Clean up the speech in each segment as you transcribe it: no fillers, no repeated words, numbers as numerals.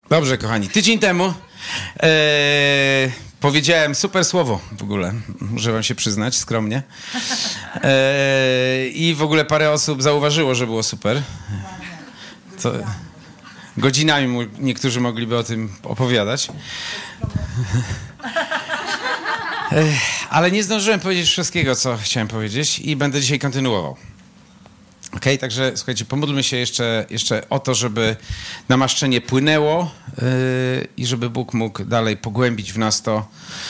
Dobrze, kochani. Tydzień temu powiedziałem super słowo w ogóle. Muszę wam się przyznać skromnie. I w ogóle parę osób zauważyło, że było super. To godzinami niektórzy mogliby o tym opowiadać. Ale nie zdążyłem powiedzieć wszystkiego, co chciałem powiedzieć i będę dzisiaj kontynuował. Okej, także słuchajcie, pomódlmy się jeszcze o to, żeby namaszczenie płynęło i żeby Bóg mógł dalej pogłębić w nas to,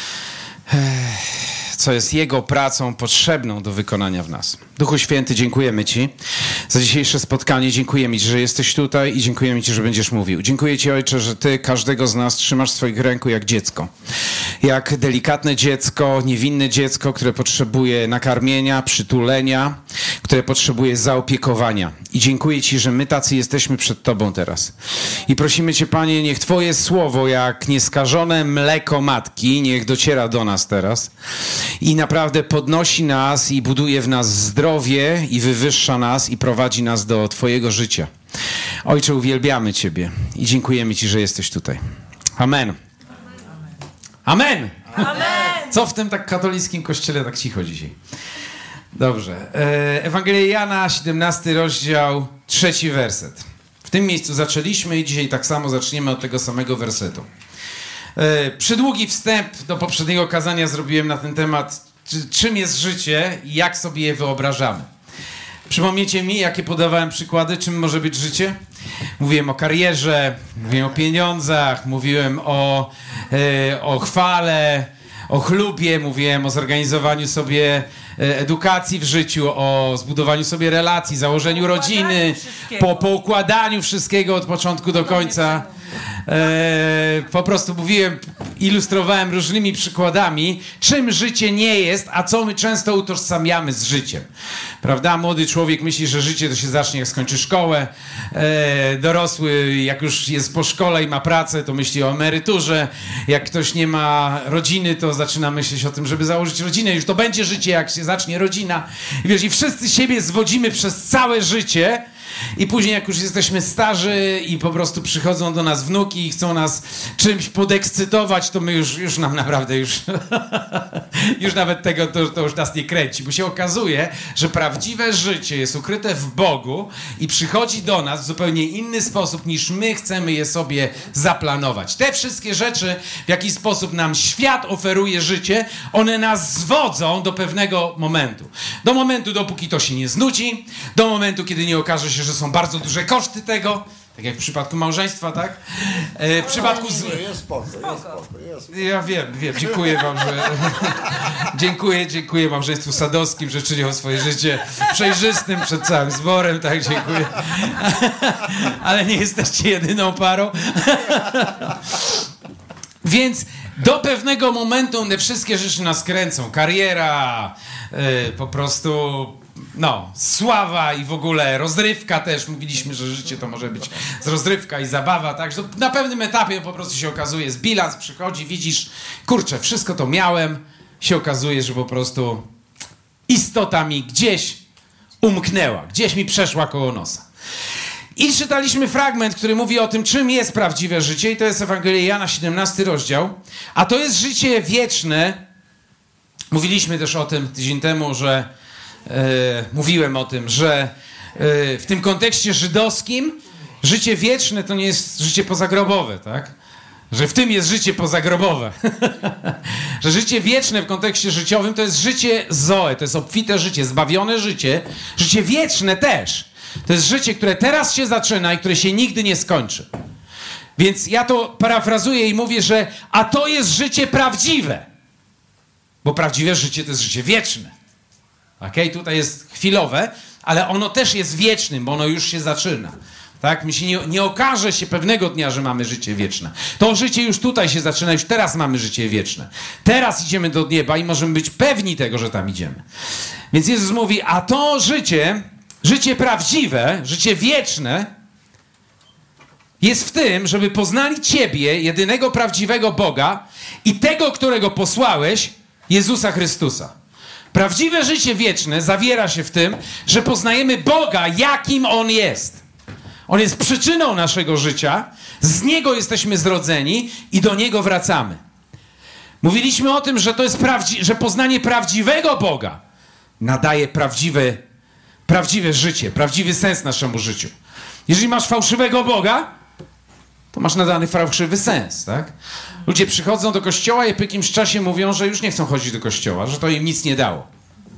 co jest Jego pracą potrzebną do wykonania w nas. Duchu Święty, dziękujemy Ci za dzisiejsze spotkanie. Dziękujemy Ci, że jesteś tutaj i dziękujemy Ci, że będziesz mówił. Dziękuję Ci, Ojcze, że Ty każdego z nas trzymasz w swoich ręku jak dziecko. Jak delikatne dziecko, niewinne dziecko, które potrzebuje nakarmienia, przytulenia, które potrzebuje zaopiekowania. I dziękuję Ci, że my tacy jesteśmy przed Tobą teraz. I prosimy Cię, Panie, niech Twoje słowo, jak nieskażone mleko matki, niech dociera do nas teraz i naprawdę podnosi nas i buduje w nas zdrowie i wywyższa nas i prowadzi nas do Twojego życia. Ojcze, uwielbiamy Ciebie i dziękujemy Ci, że jesteś tutaj. Amen. Amen. Amen. Co w tym tak katolickim kościele tak cicho dzisiaj? Dobrze. Ewangelia Jana, 17 rozdział, 3 werset. W tym miejscu zaczęliśmy i dzisiaj tak samo zaczniemy od tego samego wersetu. Przydługi wstęp do poprzedniego kazania zrobiłem na ten temat, czym jest życie i jak sobie je wyobrażamy. Przypomniecie mi, jakie podawałem przykłady, czym może być życie? Mówiłem o karierze, mówiłem o pieniądzach, mówiłem o chwale, o chlubie, mówiłem o zorganizowaniu sobie edukacji w życiu, o zbudowaniu sobie relacji, założeniu rodziny, po układaniu wszystkiego od początku do końca. Po prostu mówiłem, ilustrowałem różnymi przykładami, czym życie nie jest, a co my często utożsamiamy z życiem. Prawda? Młody człowiek myśli, że życie to się zacznie, jak skończy szkołę. Dorosły, jak już jest po szkole i ma pracę, to myśli o emeryturze. Jak ktoś nie ma rodziny, to zaczyna myśleć o tym, żeby założyć rodzinę. Już to będzie życie, jak się zacznie rodzina. I wiesz, i wszyscy siebie zwodzimy przez całe życie. I później, jak już jesteśmy starzy i po prostu przychodzą do nas wnuki i chcą nas czymś podekscytować, to my już nam naprawdę już nawet tego to już nas nie kręci. Bo się okazuje, że prawdziwe życie jest ukryte w Bogu i przychodzi do nas w zupełnie inny sposób, niż my chcemy je sobie zaplanować. Te wszystkie rzeczy, w jaki sposób nam świat oferuje życie, one nas zwodzą do pewnego momentu. Do momentu, dopóki to się nie znudzi, do momentu, kiedy nie okaże się, że są bardzo duże koszty tego, tak jak w przypadku małżeństwa, tak? W przypadku Jest spoko. Ja wiem, dziękuję wam, że... dziękuję małżeństwu Sadowskim, że czynią swoje życie przejrzystym przed całym zborem, tak, dziękuję. Ale nie jesteście jedyną parą. Więc do pewnego momentu one wszystkie rzeczy nas kręcą. Kariera, po prostu... sława i w ogóle rozrywka też. Mówiliśmy, że życie to może być rozrywka i zabawa, tak? Że na pewnym etapie po prostu się okazuje, jest bilans, przychodzi, widzisz, kurczę, wszystko to miałem, się okazuje, że po prostu istota mi gdzieś umknęła, gdzieś mi przeszła koło nosa. I czytaliśmy fragment, który mówi o tym, czym jest prawdziwe życie i to jest Ewangelia Jana, 17 rozdział, a to jest życie wieczne. Mówiliśmy też o tym tydzień temu, że mówiłem o tym, że w tym kontekście żydowskim życie wieczne to nie jest życie pozagrobowe, tak? Że w tym jest życie pozagrobowe. Że życie wieczne w kontekście życiowym to jest życie zoe, to jest obfite życie, zbawione życie. Życie wieczne też. To jest życie, które teraz się zaczyna i które się nigdy nie skończy. Więc ja to parafrazuję i mówię, że a to jest życie prawdziwe. Bo prawdziwe życie to jest życie wieczne. Okej, tutaj jest chwilowe, ale ono też jest wiecznym, bo ono już się zaczyna. Tak? My się nie okaże się pewnego dnia, że mamy życie wieczne. To życie już tutaj się zaczyna, już teraz mamy życie wieczne. Teraz idziemy do nieba i możemy być pewni tego, że tam idziemy. Więc Jezus mówi, a to życie prawdziwe, życie wieczne jest w tym, żeby poznali Ciebie, jedynego prawdziwego Boga i tego, którego posłałeś, Jezusa Chrystusa. Prawdziwe życie wieczne zawiera się w tym, że poznajemy Boga, jakim On jest. On jest przyczyną naszego życia, Z Niego jesteśmy zrodzeni i do Niego wracamy. Mówiliśmy o tym, że to jest że poznanie prawdziwego Boga nadaje prawdziwe życie, prawdziwy sens naszemu życiu. Jeżeli masz fałszywego Boga, to masz nadany fałszywy sens, tak? Ludzie przychodzą do kościoła i po jakimś czasie mówią, że już nie chcą chodzić do kościoła, że to im nic nie dało.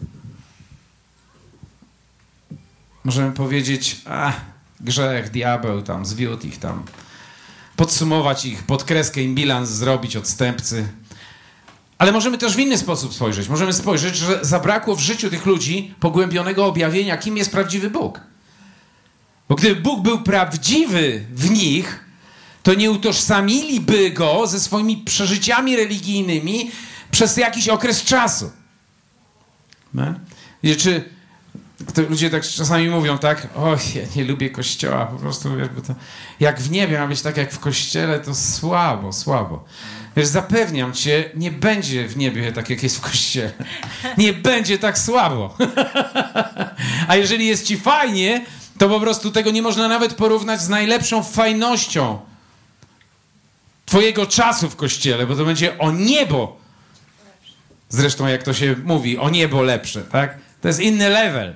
Możemy powiedzieć, grzech, diabeł tam, zwiódł ich tam. Podsumować ich, pod kreskę im bilans zrobić, odstępcy. Ale możemy też w inny sposób spojrzeć. Możemy spojrzeć, że zabrakło w życiu tych ludzi pogłębionego objawienia, kim jest prawdziwy Bóg. Bo gdyby Bóg był prawdziwy w nich, to nie utożsamiliby Go ze swoimi przeżyciami religijnymi przez jakiś okres czasu. Czy ludzie tak czasami mówią, tak? Oj, ja nie lubię kościoła, po prostu, wiesz, bo to jak w niebie ma być tak jak w kościele, to słabo. Wiesz, zapewniam cię, nie będzie w niebie tak jak jest w kościele. Nie będzie tak słabo. A jeżeli jest ci fajnie, to po prostu tego nie można nawet porównać z najlepszą fajnością twojego czasu w kościele, bo to będzie o niebo. Zresztą jak to się mówi, o niebo lepsze, tak? To jest inny level.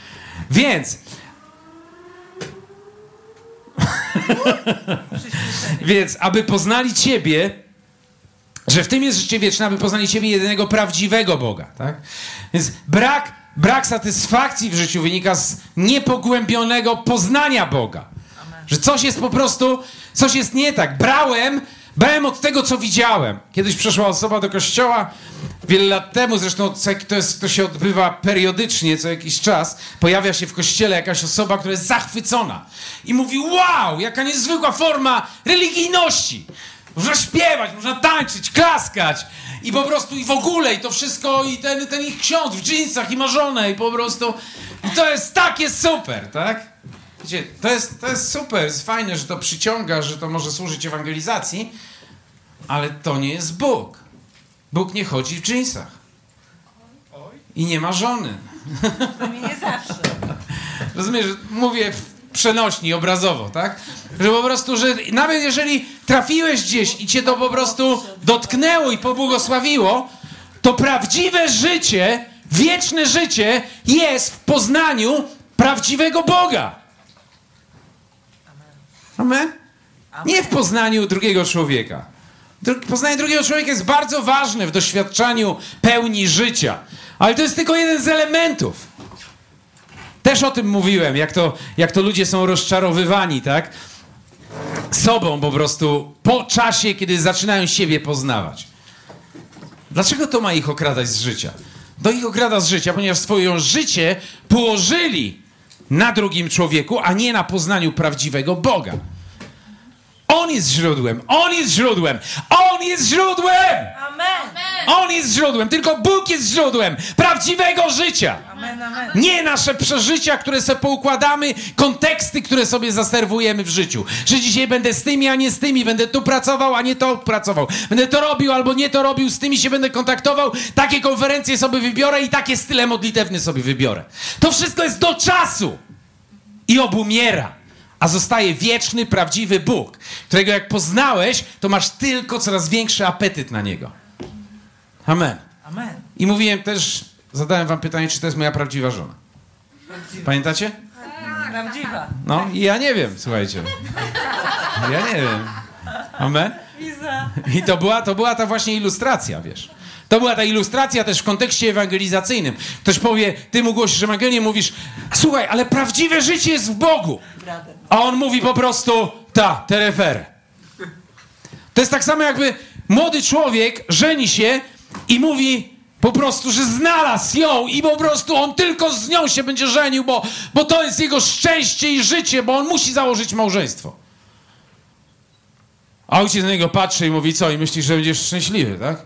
Więc aby poznali Ciebie, że w tym jest życie wieczne, aby poznali Ciebie, jedynego prawdziwego Boga, tak? Więc brak satysfakcji w życiu wynika z niepogłębionego poznania Boga. Że coś jest nie tak. Brałem od tego, co widziałem. Kiedyś przyszła osoba do kościoła, wiele lat temu, zresztą to się odbywa periodycznie, co jakiś czas, pojawia się w kościele jakaś osoba, która jest zachwycona i mówi, wow, jaka niezwykła forma religijności. Można śpiewać, można tańczyć, klaskać i po prostu i w ogóle i to wszystko i ten ich ksiądz w dżinsach i ma żonę i po prostu i to jest takie super, tak? Wiecie, to jest super, jest fajne, że to przyciąga, że to może służyć ewangelizacji, ale to nie jest Bóg. Bóg nie chodzi w dżinsach. I nie ma żony. To mi nie zawsze. Rozumiesz, mówię przenośni, obrazowo, tak? Że po prostu, że nawet jeżeli trafiłeś gdzieś i cię to po prostu dotknęło i pobłogosławiło, to prawdziwe życie, wieczne życie jest w poznaniu prawdziwego Boga. Amen? Nie w poznaniu drugiego człowieka. Poznanie drugiego człowieka jest bardzo ważne w doświadczaniu pełni życia. Ale to jest tylko jeden z elementów. Też o tym mówiłem, jak to ludzie są rozczarowywani, tak? Sobą po prostu po czasie, kiedy zaczynają siebie poznawać. Dlaczego to ma ich okradać z życia? To ich okrada z życia, ponieważ swoje życie położyli na drugim człowieku, a nie na poznaniu prawdziwego Boga. On jest źródłem, On jest źródłem, On jest źródłem! Amen. On jest źródłem, tylko Bóg jest źródłem prawdziwego życia. Amen, amen. Nie nasze przeżycia, które sobie poukładamy, konteksty, które sobie zaserwujemy w życiu. Że dzisiaj będę z tymi, a nie z tymi, będę tu pracował, a nie to pracował. Będę to robił albo nie to robił, z tymi się będę kontaktował, takie konferencje sobie wybiorę i takie style modlitewne sobie wybiorę. To wszystko jest do czasu i obumiera. A zostaje wieczny, prawdziwy Bóg, którego jak poznałeś, to masz tylko coraz większy apetyt na Niego. Amen. Amen. I mówiłem też, zadałem wam pytanie, czy to jest moja prawdziwa żona. Pamiętacie? Prawdziwa. No i ja nie wiem, słuchajcie. Ja nie wiem. Amen. Iza. I to była ta właśnie ilustracja, wiesz. To była ta ilustracja też w kontekście ewangelizacyjnym. Ktoś powie, ty mu głosisz Ewangelię, mówisz, słuchaj, ale prawdziwe życie jest w Bogu. A on mówi po prostu, terefer. To jest tak samo jakby młody człowiek żeni się i mówi po prostu, że znalazł ją i po prostu on tylko z nią się będzie żenił, bo to jest jego szczęście i życie, bo on musi założyć małżeństwo. A ojciec na niego patrzy i mówi, co? I myślisz, że będziesz szczęśliwy, tak?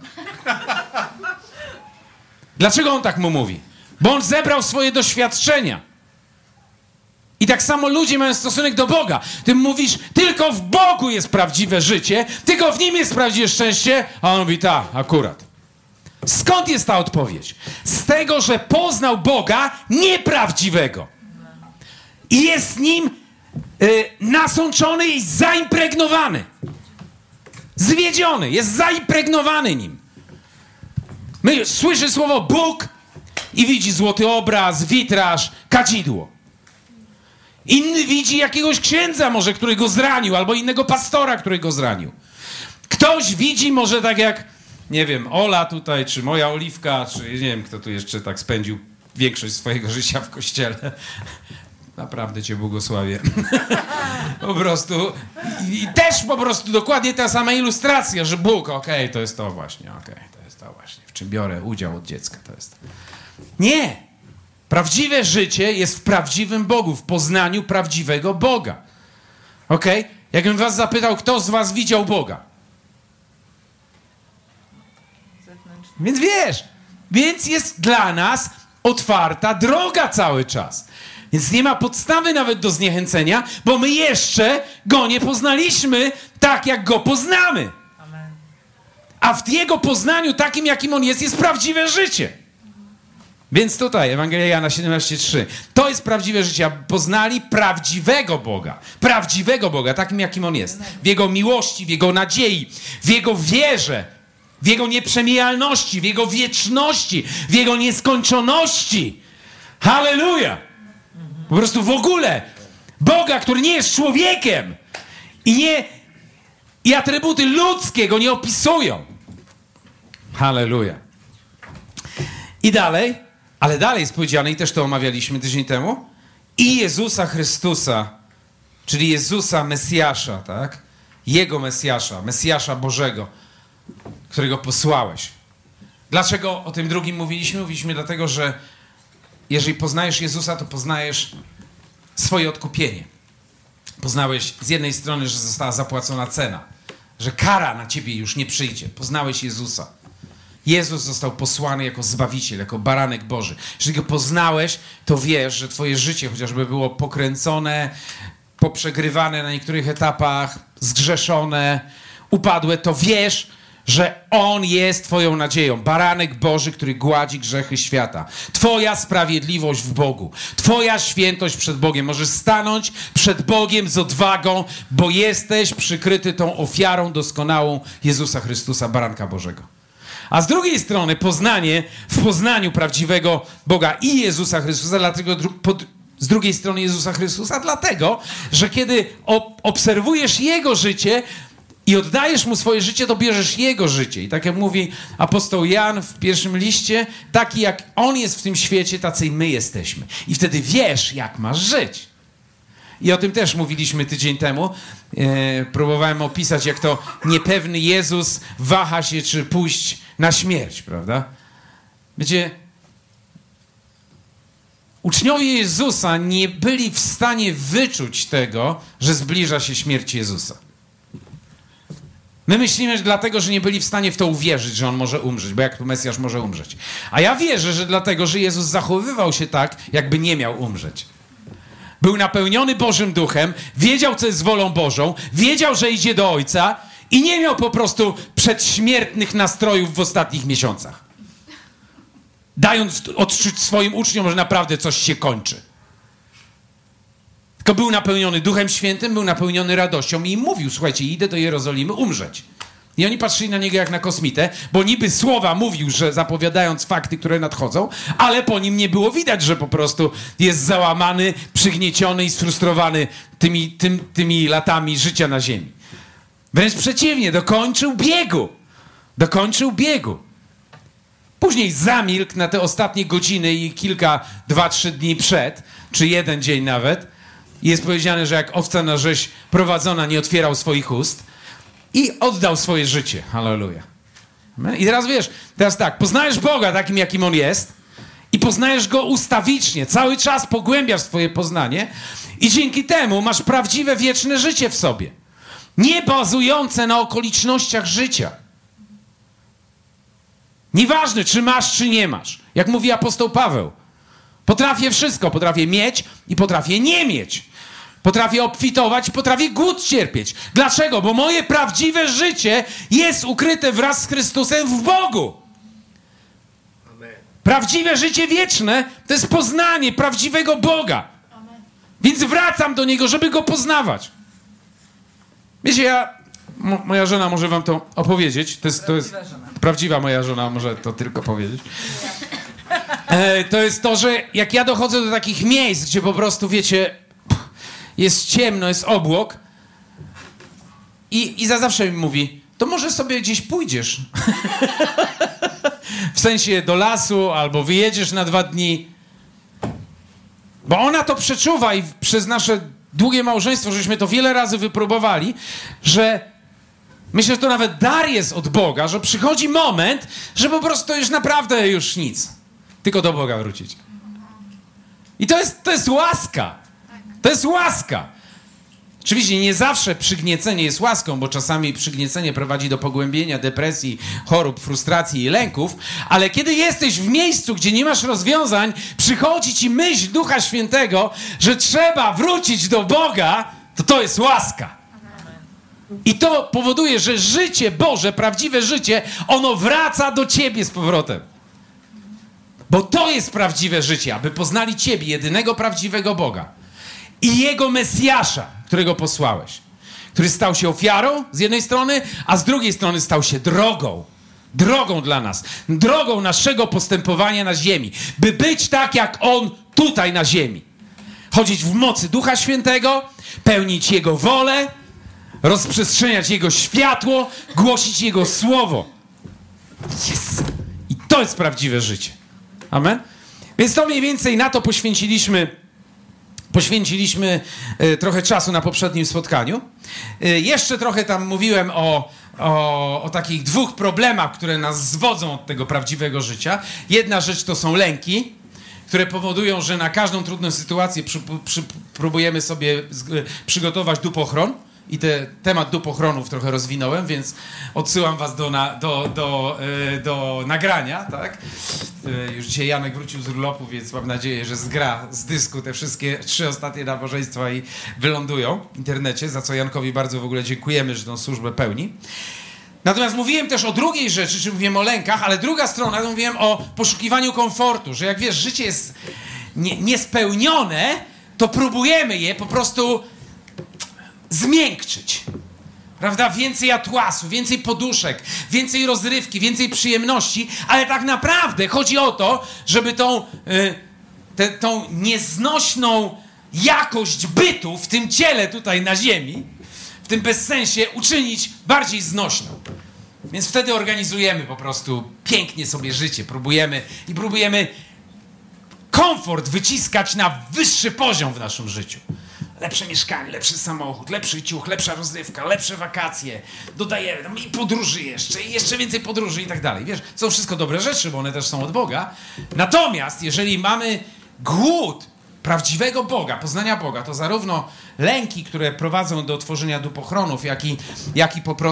Dlaczego on tak mu mówi? Bo on zebrał swoje doświadczenia. I tak samo ludzie mają stosunek do Boga. Ty mówisz, tylko w Bogu jest prawdziwe życie, tylko w Nim jest prawdziwe szczęście, a on mówi, akurat. Skąd jest ta odpowiedź? Z tego, że poznał Boga nieprawdziwego. I jest Nim nasączony i zaimpregnowany. Zwiedziony, jest zaimpregnowany nim. Słyszy słowo Bóg i widzi złoty obraz, witraż, kadzidło. Inny widzi jakiegoś księdza może, który go zranił, albo innego pastora, który go zranił. Ktoś widzi może tak jak, nie wiem, Ola tutaj, czy moja Oliwka, czy nie wiem, kto tu jeszcze tak spędził większość swojego życia w kościele. Naprawdę cię błogosławię. Po prostu. I też po prostu dokładnie ta sama ilustracja, że Bóg, okej, to jest to właśnie, to jest to właśnie, w czym biorę udział od dziecka, to jest to. Nie! Prawdziwe życie jest w prawdziwym Bogu, w poznaniu prawdziwego Boga. Okej? Jakbym was zapytał, kto z was widział Boga? Więc wiesz, więc jest dla nas otwarta droga cały czas. Więc nie ma podstawy nawet do zniechęcenia, bo my jeszcze Go nie poznaliśmy tak, jak Go poznamy. Amen. A w Jego poznaniu, takim jakim On jest prawdziwe życie. Więc tutaj, Ewangelia Jana 17:3. To jest prawdziwe życie. Poznali prawdziwego Boga, takim jakim On jest. W Jego miłości, w Jego nadziei, w Jego wierze, w Jego nieprzemijalności, w Jego wieczności, w Jego nieskończoności. Halleluja! Po prostu w ogóle Boga, który nie jest człowiekiem i atrybuty ludzkie go nie opisują. Halleluja. I dalej, ale dalej jest powiedziane, i też to omawialiśmy tydzień temu, i Jezusa Chrystusa, czyli Jezusa Mesjasza, tak? Jego Mesjasza Bożego, którego posłałeś. Dlaczego o tym drugim mówiliśmy? Mówiliśmy dlatego, że jeżeli poznajesz Jezusa, to poznajesz swoje odkupienie. Poznałeś z jednej strony, że została zapłacona cena, że kara na ciebie już nie przyjdzie. Poznałeś Jezusa. Jezus został posłany jako Zbawiciel, jako Baranek Boży. Jeżeli go poznałeś, to wiesz, że twoje życie chociażby było pokręcone, poprzegrywane na niektórych etapach, zgrzeszone, upadłe, to wiesz, że On jest twoją nadzieją. Baranek Boży, który gładzi grzechy świata. Twoja sprawiedliwość w Bogu. Twoja świętość przed Bogiem. Możesz stanąć przed Bogiem z odwagą, bo jesteś przykryty tą ofiarą doskonałą Jezusa Chrystusa, Baranka Bożego. A z drugiej strony w poznaniu prawdziwego Boga i Jezusa Chrystusa, dlatego z drugiej strony Jezusa Chrystusa, dlatego, że kiedy obserwujesz Jego życie i oddajesz Mu swoje życie, to bierzesz Jego życie. I tak jak mówi apostoł Jan w pierwszym liście, taki jak On jest w tym świecie, tacy i my jesteśmy. I wtedy wiesz, jak masz żyć. I o tym też mówiliśmy tydzień temu. Próbowałem opisać, jak to niepewny Jezus waha się, czy pójść na śmierć, prawda? Wiecie, uczniowie Jezusa nie byli w stanie wyczuć tego, że zbliża się śmierć Jezusa. My myślimy, że dlatego, że nie byli w stanie w to uwierzyć, że On może umrzeć, bo jak to Mesjasz może umrzeć. A ja wierzę, że dlatego, że Jezus zachowywał się tak, jakby nie miał umrzeć. Był napełniony Bożym Duchem, wiedział, co jest wolą Bożą, wiedział, że idzie do Ojca i nie miał po prostu przedśmiertnych nastrojów w ostatnich miesiącach. Dając odczuć swoim uczniom, że naprawdę coś się kończy. Tylko był napełniony Duchem Świętym, był napełniony radością i im mówił, słuchajcie, idę do Jerozolimy umrzeć. I oni patrzyli na niego jak na kosmitę, bo niby słowa mówił, że zapowiadając fakty, które nadchodzą, ale po nim nie było widać, że po prostu jest załamany, przygnieciony i sfrustrowany tymi latami życia na ziemi. Wręcz przeciwnie, dokończył biegu. Później zamilkł na te ostatnie godziny i 2-3 dni przed, czy 1 dzień nawet. I jest powiedziane, że jak owca na rzeź prowadzona nie otwierał swoich ust i oddał swoje życie. Halleluja. I teraz tak, poznajesz Boga takim, jakim On jest i poznajesz Go ustawicznie. Cały czas pogłębiasz swoje poznanie i dzięki temu masz prawdziwe, wieczne życie w sobie. Nie bazujące na okolicznościach życia. Nieważne, czy masz, czy nie masz. Jak mówi apostoł Paweł. Potrafię wszystko. Potrafię mieć i potrafię nie mieć. Potrafię obfitować i potrafię głód cierpieć. Dlaczego? Bo moje prawdziwe życie jest ukryte wraz z Chrystusem w Bogu. Amen. Prawdziwe życie wieczne to jest poznanie prawdziwego Boga. Amen. Więc wracam do Niego, żeby Go poznawać. Wiecie, moja żona może wam to opowiedzieć. To jest prawdziwa moja żona, może to tylko powiedzieć. To jest to, że jak ja dochodzę do takich miejsc, gdzie po prostu, wiecie, jest ciemno, jest obłok i zawsze mi mówi, to może sobie gdzieś pójdziesz. W sensie do lasu albo wyjedziesz na 2 dni. Bo ona to przeczuwa i przez nasze długie małżeństwo, żeśmy to wiele razy wypróbowali, że myślę, że to nawet dar jest od Boga, że przychodzi moment, że po prostu to już naprawdę już nic. Tylko do Boga wrócić. I to jest łaska. To jest łaska. Oczywiście nie zawsze przygniecenie jest łaską, bo czasami przygniecenie prowadzi do pogłębienia depresji, chorób, frustracji i lęków, ale kiedy jesteś w miejscu, gdzie nie masz rozwiązań, przychodzi ci myśl Ducha Świętego, że trzeba wrócić do Boga, to jest łaska. I to powoduje, że życie Boże, prawdziwe życie, ono wraca do ciebie z powrotem. Bo to jest prawdziwe życie, aby poznali Ciebie, jedynego prawdziwego Boga i Jego Mesjasza, którego posłałeś, który stał się ofiarą z jednej strony, a z drugiej strony stał się drogą dla nas, drogą naszego postępowania na ziemi, by być tak jak On tutaj na ziemi. Chodzić w mocy Ducha Świętego, pełnić Jego wolę, rozprzestrzeniać Jego światło, głosić Jego słowo. Yes! I to jest prawdziwe życie. Amen? Więc to mniej więcej na to poświęciliśmy trochę czasu na poprzednim spotkaniu. Jeszcze trochę tam mówiłem o takich 2 problemach, które nas zwodzą od tego prawdziwego życia. Jedna rzecz to są lęki, które powodują, że na każdą trudną sytuację próbujemy sobie przygotować dupochron. I temat dupochronów trochę rozwinąłem, więc odsyłam was do nagrania, tak? Już dzisiaj Janek wrócił z urlopu, więc mam nadzieję, że zgra z dysku te wszystkie 3 ostatnie nabożeństwa i wylądują w internecie, za co Jankowi bardzo w ogóle dziękujemy, że tą służbę pełni. Natomiast mówiłem też o drugiej rzeczy, czyli mówiłem o lękach, ale druga strona, to mówiłem o poszukiwaniu komfortu, że jak wiesz, życie jest niespełnione, to próbujemy je po prostu zmiękczyć. Prawda? Więcej atłasu, więcej poduszek, więcej rozrywki, więcej przyjemności, ale tak naprawdę chodzi o to, żeby tą nieznośną jakość bytu w tym ciele tutaj na ziemi, w tym bezsensie uczynić bardziej znośną. Więc wtedy organizujemy po prostu pięknie sobie życie, próbujemy komfort wyciskać na wyższy poziom w naszym życiu. Lepsze mieszkanie, lepszy samochód, lepszy ciuch, lepsza rozrywka, lepsze wakacje. Dodajemy tam i podróży i jeszcze więcej podróży i tak dalej. Wiesz, są wszystko dobre rzeczy, bo one też są od Boga. Natomiast jeżeli mamy głód prawdziwego Boga, poznania Boga, to zarówno lęki, które prowadzą do tworzenia dupochronów, jak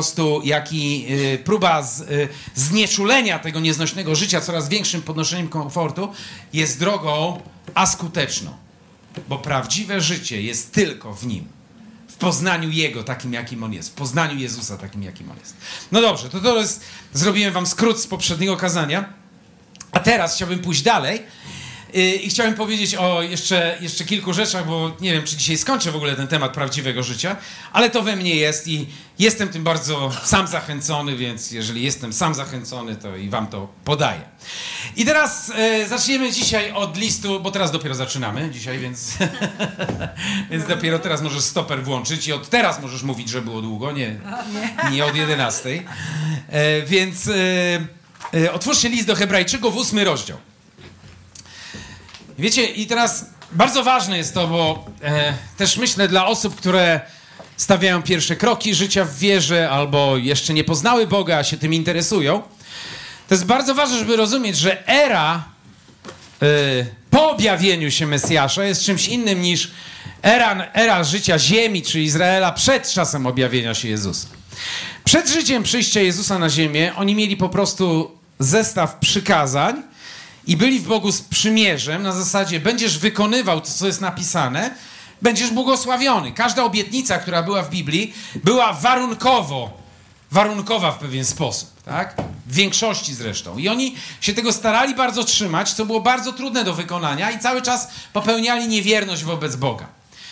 i próba znieczulenia tego nieznośnego życia coraz większym podnoszeniem komfortu jest drogą askuteczną. Bo prawdziwe życie jest tylko w Nim. W poznaniu Jego takim, jakim On jest. W poznaniu Jezusa takim, jakim On jest. No dobrze, to jest... Zrobiłem wam skrót z poprzedniego kazania. A teraz chciałbym pójść dalej. I chciałem powiedzieć o jeszcze kilku rzeczach, bo nie wiem, czy dzisiaj skończę w ogóle ten temat prawdziwego życia, ale to we mnie jest i jestem tym bardzo sam zachęcony, więc jeżeli jestem sam zachęcony, to i wam to podaję. I teraz zaczniemy dzisiaj od listu, bo teraz dopiero zaczynamy dzisiaj, więc, więc dopiero teraz możesz stoper włączyć i od teraz możesz mówić, że było długo, nie od 11. Więc otwórzcie list do Hebrajczyków, 8 rozdział. Wiecie, i teraz bardzo ważne jest to, bo też myślę dla osób, które stawiają pierwsze kroki życia w wierze albo jeszcze nie poznały Boga, a się tym interesują, to jest bardzo ważne, żeby rozumieć, że era po objawieniu się Mesjasza jest czymś innym niż era życia ziemi, czy Izraela przed czasem objawienia się Jezusa. Przed życiem przyjścia Jezusa na ziemię oni mieli po prostu zestaw przykazań i byli w Bogu z przymierzem na zasadzie będziesz wykonywał to, co jest napisane, będziesz błogosławiony. Każda obietnica, która była w Biblii, była warunkowa w pewien sposób, tak? W większości zresztą. I oni się tego starali bardzo trzymać, co było bardzo trudne do wykonania i cały czas popełniali niewierność wobec Boga.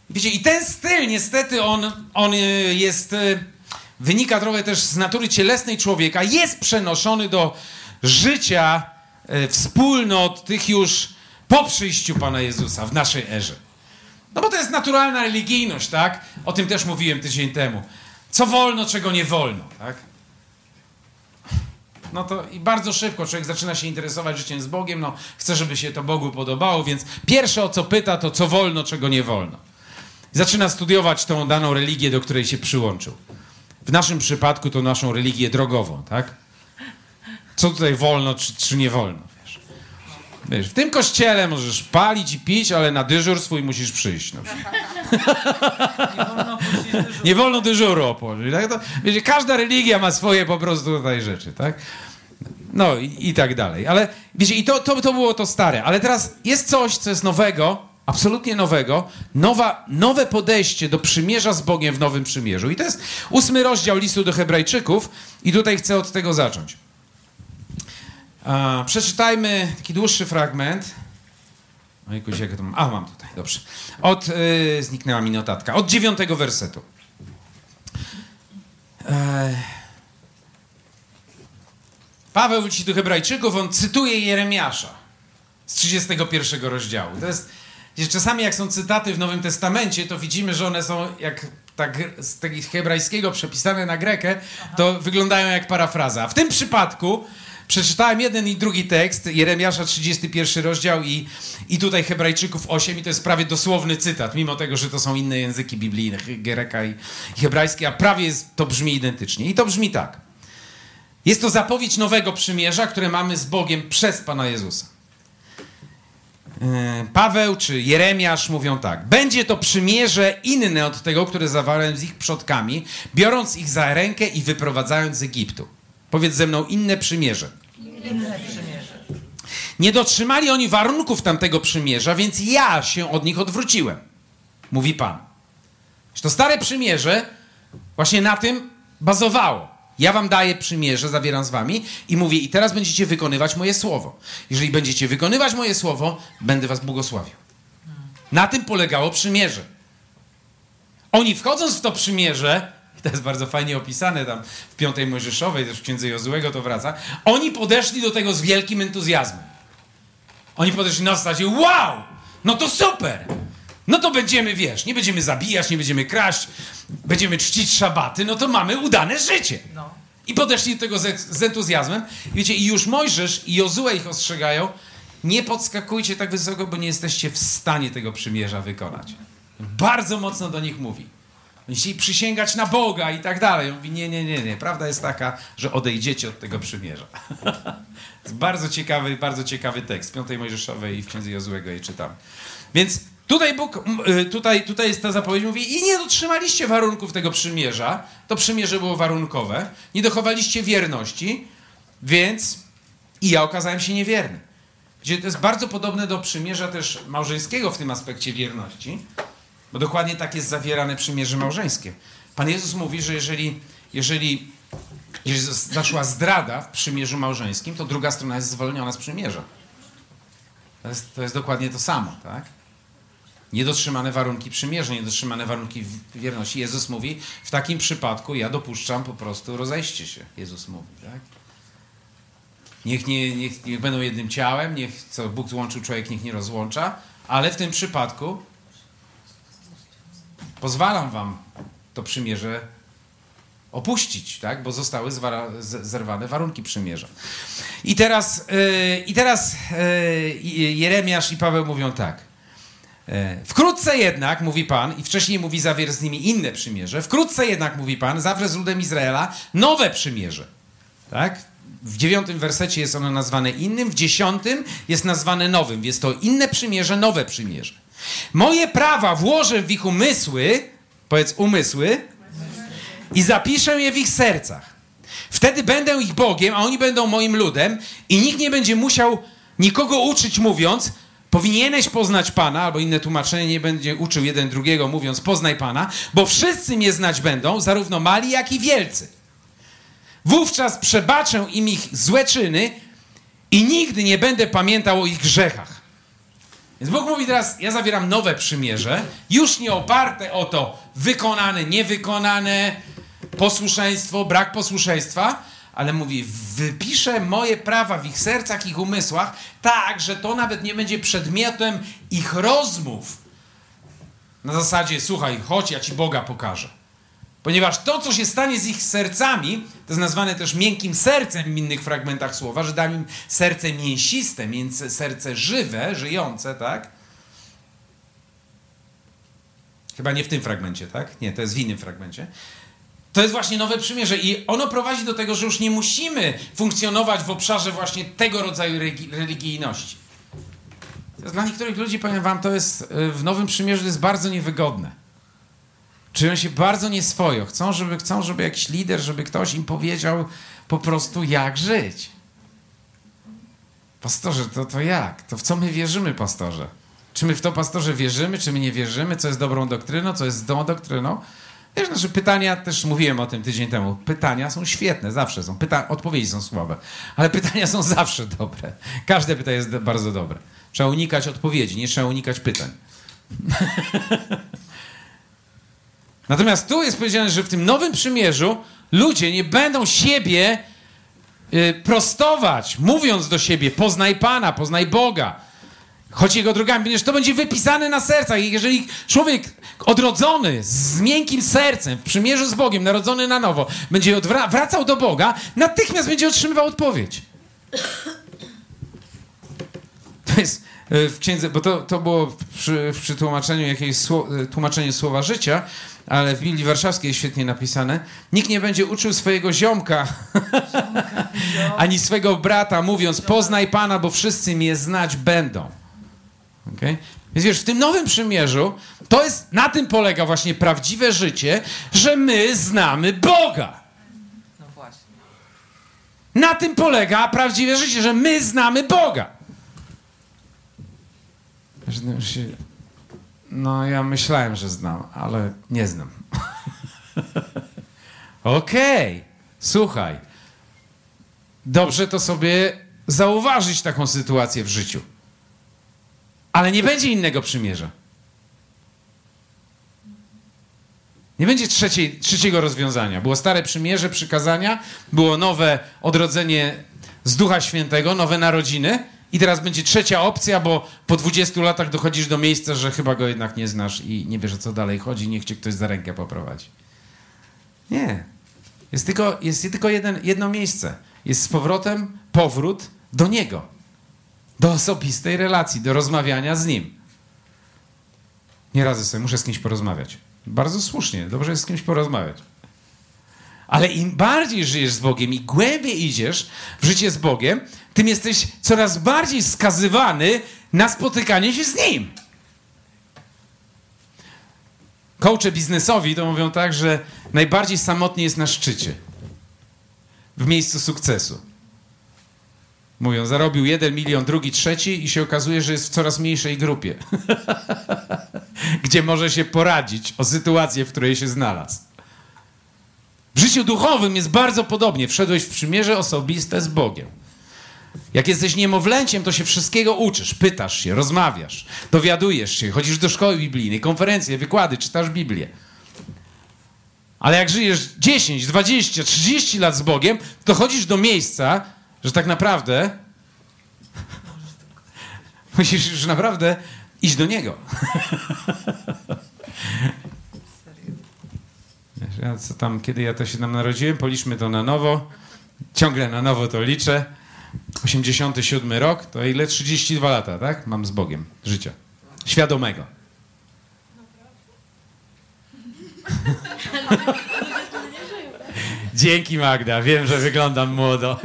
Wiecie, i ten styl niestety on jest, wynika trochę też z natury cielesnej człowieka, jest przenoszony do życia wspólnot tych już po przyjściu Pana Jezusa w naszej erze. No bo to jest naturalna religijność, tak? O tym też mówiłem tydzień temu. Co wolno, czego nie wolno, tak? No to i bardzo szybko człowiek zaczyna się interesować życiem z Bogiem, no chce, żeby się to Bogu podobało, więc pierwsze o co pyta, to co wolno, czego nie wolno. Zaczyna studiować tą daną religię, do której się przyłączył. W naszym przypadku to naszą religię drogową, tak? Co tutaj wolno, czy nie wolno, wiesz, w tym kościele możesz palić i pić, ale na dyżur swój musisz przyjść. No. Nie wolno dyżuru opowiedzieć. Tak? To, wiecie, każda religia ma swoje po prostu tutaj rzeczy, tak? No i tak dalej. Ale wiecie, i to było to stare. Ale teraz jest coś, co jest nowego, absolutnie nowego, nowe podejście do przymierza z Bogiem w Nowym Przymierzu. I to jest 8 rozdział listu do Hebrajczyków i tutaj chcę od tego zacząć. Przeczytajmy taki dłuższy fragment. Ojkuś, jak to mam? Mam tutaj, dobrze. Zniknęła mi notatka. Od 9 wersetu. Paweł w liście do Hebrajczyków, on cytuje Jeremiasza z 31 rozdziału. To jest, czasami jak są cytaty w Nowym Testamencie, to widzimy, że one są jak tak z tego hebrajskiego przepisane na grekę, to wyglądają jak parafraza. A w tym przypadku przeczytałem jeden i drugi tekst, Jeremiasza 31 rozdział i tutaj Hebrajczyków 8 i to jest prawie dosłowny cytat, mimo tego, że to są inne języki biblijne, greka i hebrajski, a prawie to brzmi identycznie. I to brzmi tak. Jest to zapowiedź nowego przymierza, które mamy z Bogiem przez Pana Jezusa. Paweł czy Jeremiasz mówią tak. Będzie to przymierze inne od tego, które zawarłem z ich przodkami, biorąc ich za rękę i wyprowadzając z Egiptu. Powiedz ze mną, inne przymierze. Inne przymierze. Nie dotrzymali oni warunków tamtego przymierza, więc ja się od nich odwróciłem. Mówi Pan. To stare przymierze właśnie na tym bazowało. Ja wam daję przymierze, zawieram z wami i mówię, i teraz będziecie wykonywać moje słowo. Jeżeli będziecie wykonywać moje słowo, będę was błogosławił. Na tym polegało przymierze. Oni wchodząc w to przymierze, to jest bardzo fajnie opisane tam w 5 Mojżeszowej, też w Księdze Jozuego to wraca, oni podeszli do tego z wielkim entuzjazmem. Oni podeszli na zasadzie, wow, no to super, no to będziemy, wiesz, nie będziemy zabijać, nie będziemy kraść, będziemy czcić szabaty, no to mamy udane życie. No. I podeszli do tego z entuzjazmem. I wiecie, i już Mojżesz i Jozue ich ostrzegają, nie podskakujcie tak wysoko, bo nie jesteście w stanie tego przymierza wykonać. Bardzo mocno do nich mówi. Oni chcieli przysięgać na Boga i tak dalej. On mówi, nie. Prawda jest taka, że odejdziecie od tego przymierza. To jest bardzo ciekawy tekst. W 5 Mojżeszowej i w Księdze Jozuego je czytam. Więc tutaj Bóg, tutaj jest ta zapowiedź, mówi, i nie dotrzymaliście warunków tego przymierza. To przymierze było warunkowe. Nie dochowaliście wierności, więc i ja okazałem się niewierny. Gdzie to jest bardzo podobne do przymierza też małżeńskiego w tym aspekcie wierności. Bo dokładnie tak jest zawierane przymierze małżeńskie. Pan Jezus mówi, że jeżeli zaszła zdrada w przymierzu małżeńskim, to druga strona jest zwolniona z przymierza. To jest dokładnie to samo, tak? Niedotrzymane warunki przymierza, niedotrzymane warunki wierności. Jezus mówi, w takim przypadku ja dopuszczam po prostu rozejście się. Jezus mówi, tak? Niech będą jednym ciałem, co Bóg złączył, człowiek niech nie rozłącza, ale w tym przypadku pozwalam wam to przymierze opuścić, tak? Bo zostały zerwane warunki przymierza. I teraz Jeremiasz i Paweł mówią tak. Wkrótce jednak, mówi Pan, i wcześniej mówi, zawierz z nimi inne przymierze, wkrótce jednak, mówi Pan, zawrę z ludem Izraela nowe przymierze. Tak? W 9 wersecie jest ono nazwane innym, w 10 jest nazwane nowym. Jest to inne przymierze, nowe przymierze. Moje prawa włożę w ich umysły, powiedz umysły, i zapiszę je w ich sercach. Wtedy będę ich Bogiem, a oni będą moim ludem i nikt nie będzie musiał nikogo uczyć, mówiąc, powinieneś poznać Pana, albo inne tłumaczenie, nie będzie uczył jeden drugiego, mówiąc, poznaj Pana, bo wszyscy mnie znać będą, zarówno mali, jak i wielcy. Wówczas przebaczę im ich złe czyny i nigdy nie będę pamiętał o ich grzechach. Więc Bóg mówi teraz, ja zawieram nowe przymierze, już nie oparte o to wykonane, niewykonane, posłuszeństwo, brak posłuszeństwa, ale mówi, wypiszę moje prawa w ich sercach, ich umysłach, tak, że to nawet nie będzie przedmiotem ich rozmów. Na zasadzie, słuchaj, chodź, ja ci Boga pokażę. Ponieważ to, co się stanie z ich sercami, to jest nazwane też miękkim sercem w innych fragmentach słowa, że dam im serce mięsiste, serce żywe, żyjące, tak? Chyba nie w tym fragmencie, tak? Nie, to jest w innym fragmencie. To jest właśnie nowe przymierze i ono prowadzi do tego, że już nie musimy funkcjonować w obszarze właśnie tego rodzaju religijności. To jest dla niektórych ludzi, powiem wam, to jest w nowym przymierzu to jest bardzo niewygodne. Czują się bardzo nieswojo. Chcą, żeby jakiś lider, żeby ktoś im powiedział po prostu, jak żyć. Pastorze, to jak? To w co my wierzymy, pastorze? Czy my w to, pastorze, wierzymy, czy my nie wierzymy? Co jest dobrą doktryną, co jest złą doktryną? Wiesz, znaczy pytania, też mówiłem o tym tydzień temu, pytania są świetne, zawsze są. Odpowiedzi są słabe, ale pytania są zawsze dobre. Każde pytanie jest bardzo dobre. Trzeba unikać odpowiedzi, nie trzeba unikać pytań. Natomiast tu jest powiedziane, że w tym nowym przymierzu ludzie nie będą siebie prostować, mówiąc do siebie, poznaj Pana, poznaj Boga, chodź Jego drogami, ponieważ to będzie wypisane na sercach. I jeżeli człowiek odrodzony, z miękkim sercem, w przymierzu z Bogiem, narodzony na nowo, będzie wracał do Boga, natychmiast będzie otrzymywał odpowiedź. To jest w księdze, bo to było przy tłumaczeniu jakiegoś tłumaczeniu Słowa Życia, ale w Biblii Warszawskiej jest świetnie napisane. Nikt nie będzie uczył swojego ziomka ani swego brata, mówiąc, poznaj Pana, bo wszyscy mnie znać będą. Okay? Więc wiesz, w tym nowym przymierzu to jest, na tym polega właśnie prawdziwe życie, że my znamy Boga. No właśnie. Na tym polega prawdziwe życie, że my znamy Boga. No, ja myślałem, że znam, ale nie znam. Okej, słuchaj. Dobrze to sobie zauważyć taką sytuację w życiu. Ale nie będzie innego przymierza. Nie będzie trzeciego rozwiązania. Było stare przymierze, przykazania, było nowe odrodzenie z Ducha Świętego, nowe narodziny i teraz będzie trzecia opcja, bo po 20 latach dochodzisz do miejsca, że chyba go jednak nie znasz i nie wiesz, o co dalej chodzi, niech cię ktoś za rękę poprowadzi. Nie. Jest tylko jedno miejsce. Jest z powrotem powrót do Niego. Do osobistej relacji, do rozmawiania z Nim. Nie radzę sobie, muszę z kimś porozmawiać. Bardzo słusznie, dobrze jest z kimś porozmawiać. Ale im bardziej żyjesz z Bogiem i głębiej idziesz w życie z Bogiem, tym jesteś coraz bardziej skazywany na spotykanie się z Nim. Coache biznesowi to mówią tak, że najbardziej samotnie jest na szczycie. W miejscu sukcesu. Mówią, zarobił 1 milion, drugi, trzeci i się okazuje, że jest w coraz mniejszej grupie. Gdzie może się poradzić o sytuację, w której się znalazł. W życiu duchowym jest bardzo podobnie. Wszedłeś w przymierze osobiste z Bogiem. Jak jesteś niemowlęciem, to się wszystkiego uczysz, pytasz się, rozmawiasz, dowiadujesz się, chodzisz do szkoły biblijnej, konferencje, wykłady, czytasz Biblię. Ale jak żyjesz 10, 20, 30 lat z Bogiem, to chodzisz do miejsca, że tak naprawdę musisz już naprawdę iść do Niego. Kiedy ja to się tam narodziłem, policzmy to na nowo. Ciągle na nowo to liczę. 87 rok, to ile? 32 lata, tak? Mam z Bogiem życia. Świadomego. Dzięki, Magda, wiem, że wyglądam młodo.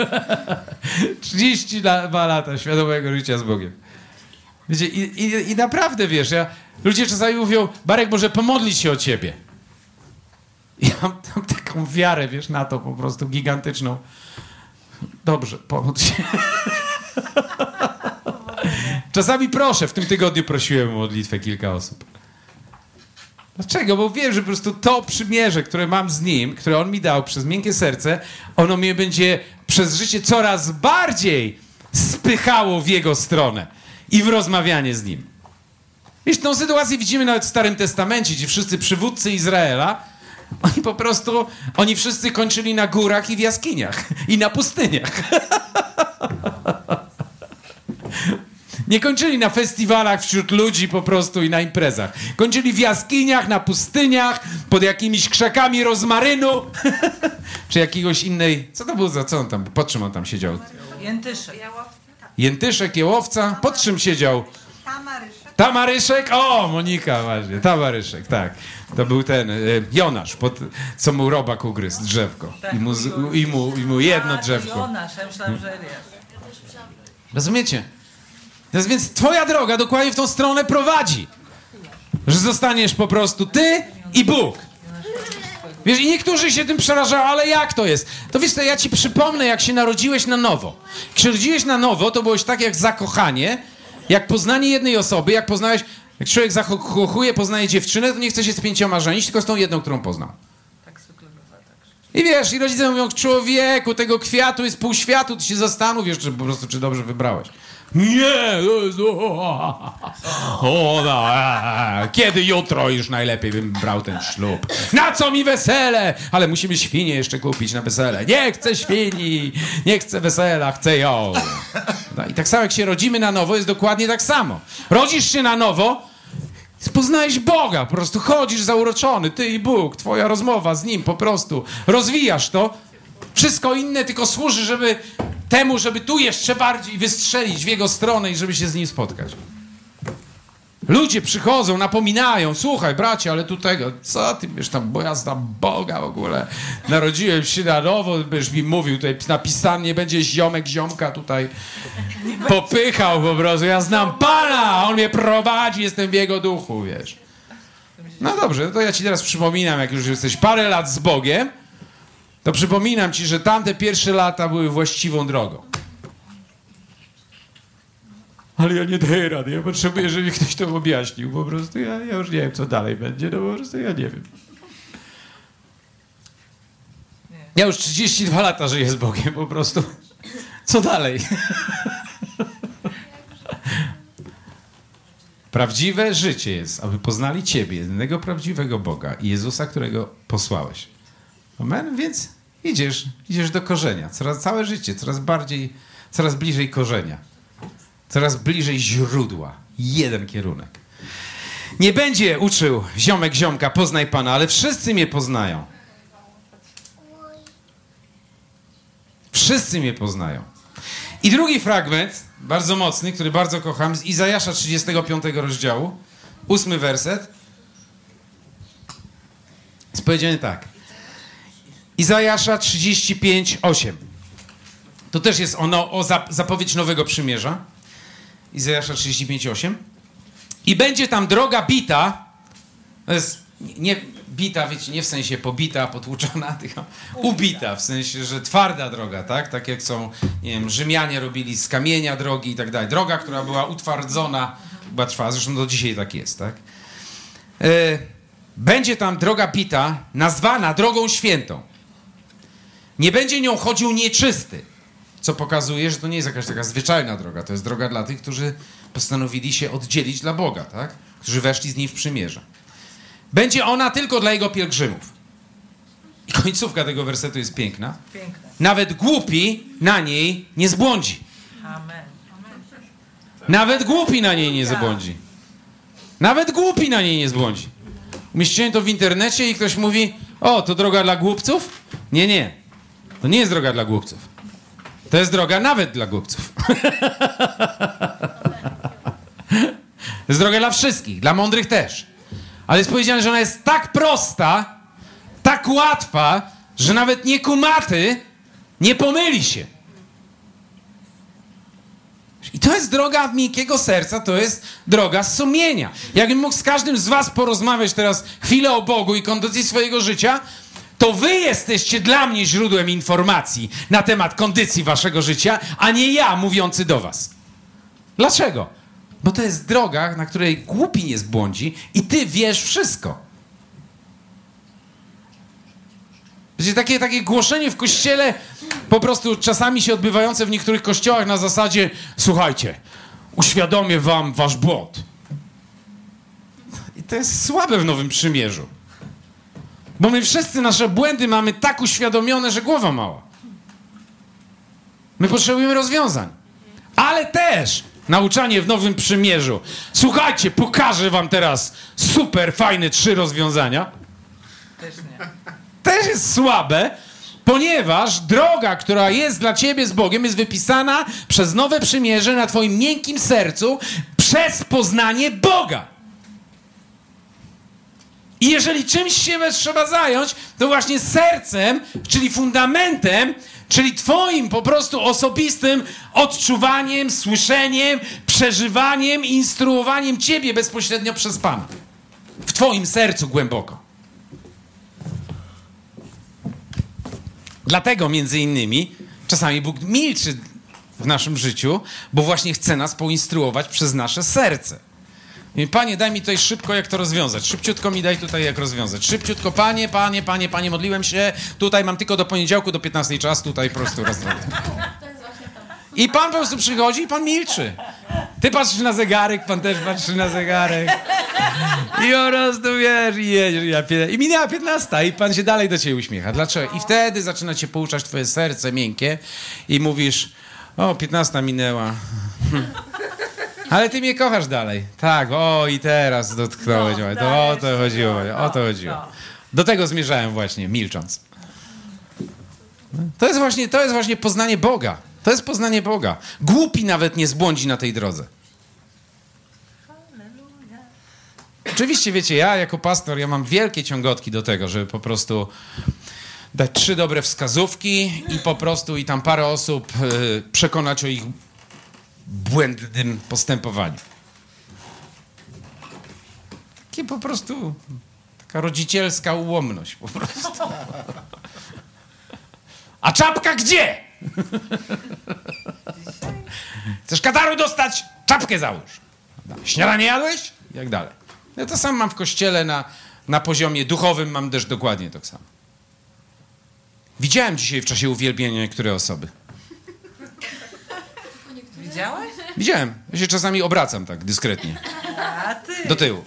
32 lata świadomego życia z Bogiem. Wiecie, i naprawdę, wiesz, ludzie czasami mówią, Barek, może pomodlić się o ciebie. Ja mam taką wiarę, wiesz, na to po prostu gigantyczną. Dobrze, pomódl się. Czasami proszę, w tym tygodniu prosiłem o modlitwę kilka osób. Dlaczego? Bo wiem, że po prostu to przymierze, które mam z Nim, które On mi dał przez miękkie serce, ono mnie będzie przez życie coraz bardziej spychało w Jego stronę i w rozmawianie z Nim. Wiesz, tą sytuację widzimy nawet w Starym Testamencie, gdzie wszyscy przywódcy Izraela, oni wszyscy kończyli na górach i w jaskiniach i na pustyniach. Nie kończyli na festiwalach wśród ludzi po prostu i na imprezach. Kończyli w jaskiniach, na pustyniach, pod jakimiś krzakami rozmarynu, czy jakiegoś innej... Co to było za... Co on tam... Pod czym on tam siedział? Jętyszek. Jętyszek, jełowca? Pod czym siedział? Tamaryszek. Tamaryszek? O, Monika, właśnie. Tamaryszek, tak. To był ten Jonasz, co mu robak ugryzł, drzewko. Tak, I mu jedno drzewko. Jonasz, ja myślałem, że Eliasz. Rozumiecie? Więc twoja droga dokładnie w tą stronę prowadzi. Że zostaniesz po prostu ty i Bóg. Wiesz, i niektórzy się tym przerażają, ale jak to jest? To wiesz co, ja ci przypomnę, jak się narodziłeś na nowo. Jak się rodziłeś na nowo, to byłeś tak jak zakochanie, jak poznanie jednej osoby, jak człowiek zakochuje, poznaje dziewczynę, to nie chce się z 5 żenić, tylko z tą jedną, którą poznał. Tak zwykle bywa, tak. I wiesz, i rodzice mówią, człowieku, tego kwiatu jest pół światu, ty się zastanów jeszcze po prostu, czy dobrze wybrałeś. Nie, to jest... Kiedy jutro już najlepiej bym brał ten ślub. Na co mi wesele? Ale musimy świnię jeszcze kupić na wesele. Nie chcę świni, nie chcę wesela, chcę ją. No i tak samo jak się rodzimy na nowo, jest dokładnie tak samo. Rodzisz się na nowo, poznałeś Boga, po prostu chodzisz zauroczony, ty i Bóg, twoja rozmowa z Nim, po prostu rozwijasz to. Wszystko inne tylko służy, żeby tu jeszcze bardziej wystrzelić w Jego stronę i żeby się z Nim spotkać. Ludzie przychodzą, napominają, słuchaj bracie, ale tu tego, co ty wiesz tam, bo ja znam Boga w ogóle, narodziłem się na nowo, byś mi mówił, tutaj napisane, nie będzie ziomek ziomka tutaj popychał po prostu, ja znam Pana, On mnie prowadzi, jestem w Jego duchu, wiesz. No dobrze, to ja ci teraz przypominam, jak już jesteś parę lat z Bogiem, to przypominam ci, że tamte pierwsze lata były właściwą drogą. Ale ja nie daję rady, ja potrzebuję, żeby ktoś to objaśnił. Po prostu ja już nie wiem, co dalej będzie, no po prostu ja nie wiem. Ja już 32 lata żyję z Bogiem, po prostu. Co dalej? Prawdziwe życie jest, aby poznali Ciebie, jedynego prawdziwego Boga i Jezusa, którego posłałeś. Amen? Więc idziesz do korzenia. Całe życie, coraz bliżej korzenia. Coraz bliżej źródła. Jeden kierunek. Nie będzie uczył ziomek ziomka, poznaj Pana, ale wszyscy mnie poznają. Wszyscy mnie poznają. I drugi fragment, bardzo mocny, który bardzo kocham, z Izajasza 35 rozdziału, 8 werset. Jest powiedziane tak. Izajasza 35:8. To też jest zapowiedź Nowego Przymierza. Izajasza 35:8. I będzie tam droga bita. To jest nie bita, wiecie, nie w sensie pobita, potłuczona, tylko ubita, w sensie, że twarda droga, tak? Tak jak są, nie wiem, Rzymianie robili z kamienia drogi i tak dalej. Droga, która była utwardzona, chyba trwa, zresztą do dzisiaj tak jest, tak? Będzie tam droga bita, nazwana drogą świętą. Nie będzie nią chodził nieczysty, co pokazuje, że to nie jest jakaś taka zwyczajna droga. To jest droga dla tych, którzy postanowili się oddzielić dla Boga, tak? Którzy weszli z Nim w przymierze. Będzie ona tylko dla Jego pielgrzymów. I końcówka tego wersetu jest piękna. Piękne. Nawet głupi na niej nie zbłądzi. Amen. Nawet głupi na niej nie zabłądzi. Nawet głupi na niej nie zbłądzi. Umieściłem to w internecie i ktoś mówi, o, to droga dla głupców? Nie, nie. To nie jest droga dla głupców. To jest droga nawet dla głupców. To jest droga dla wszystkich, dla mądrych też. Ale jest powiedziane, że ona jest tak prosta, tak łatwa, że nawet niekumaty nie pomyli się. I to jest droga miękkiego serca, to jest droga sumienia. Jakbym mógł z każdym z was porozmawiać teraz chwilę o Bogu i kondycji swojego życia, to wy jesteście dla mnie źródłem informacji na temat kondycji waszego życia, a nie ja mówiący do was. Dlaczego? Bo to jest droga, na której głupi nie zbłądzi i ty wiesz wszystko. Wiecie, takie głoszenie w kościele, po prostu czasami się odbywające w niektórych kościołach na zasadzie, słuchajcie, uświadomię wam wasz błąd. to jest słabe w Nowym Przymierzu. Bo my wszyscy nasze błędy mamy tak uświadomione, że głowa mała. My potrzebujemy rozwiązań. Ale też nauczanie w Nowym Przymierzu. Słuchajcie, pokażę wam teraz super fajne 3 rozwiązania. Też nie. Też jest słabe, ponieważ droga, która jest dla ciebie z Bogiem, jest wypisana przez Nowe Przymierze na twoim miękkim sercu przez poznanie Boga. I jeżeli czymś się trzeba zająć, to właśnie sercem, czyli fundamentem, czyli twoim po prostu osobistym odczuwaniem, słyszeniem, przeżywaniem, instruowaniem ciebie bezpośrednio przez Pana. W twoim sercu głęboko. Dlatego między innymi czasami Bóg milczy w naszym życiu, bo właśnie chce nas poinstruować przez nasze serce. I Panie, daj mi tutaj szybko, jak to rozwiązać. Szybciutko mi daj tutaj, jak rozwiązać. Szybciutko, Panie, modliłem się. Tutaj mam tylko do poniedziałku, do 15 czas. Tutaj po prostu rozwiązać. I Pan po prostu przychodzi i Pan milczy. Ty patrzysz na zegarek, Pan też patrzy na zegarek. I po prostu, wiesz, i jedziesz. I minęła 15 i Pan się dalej do ciebie uśmiecha. Dlaczego? I wtedy zaczyna cię pouczać twoje serce miękkie i mówisz, o, 15 minęła. Ale ty mnie kochasz dalej. Tak, o i teraz dotknąłeś. No, To o to chodziło, o to chodziło. No. Do tego zmierzałem właśnie, milcząc. To jest właśnie poznanie Boga. To jest poznanie Boga. Głupi nawet nie zbłądzi na tej drodze. Oczywiście, wiecie, ja jako pastor, ja mam wielkie ciągotki do tego, żeby po prostu dać 3 dobre wskazówki i po prostu i tam parę osób przekonać o ich błędnym postępowaniu. Takie po prostu taka rodzicielska ułomność po prostu. A czapka gdzie? Chcesz kataru dostać? Czapkę załóż. Śniadanie jadłeś? Jak dalej. Ja to sam mam w kościele na poziomie duchowym, mam też dokładnie to samo. Widziałem dzisiaj w czasie uwielbienia niektóre osoby. Widziałeś? Widziałem. Ja się czasami obracam tak dyskretnie. A ty? Do tyłu.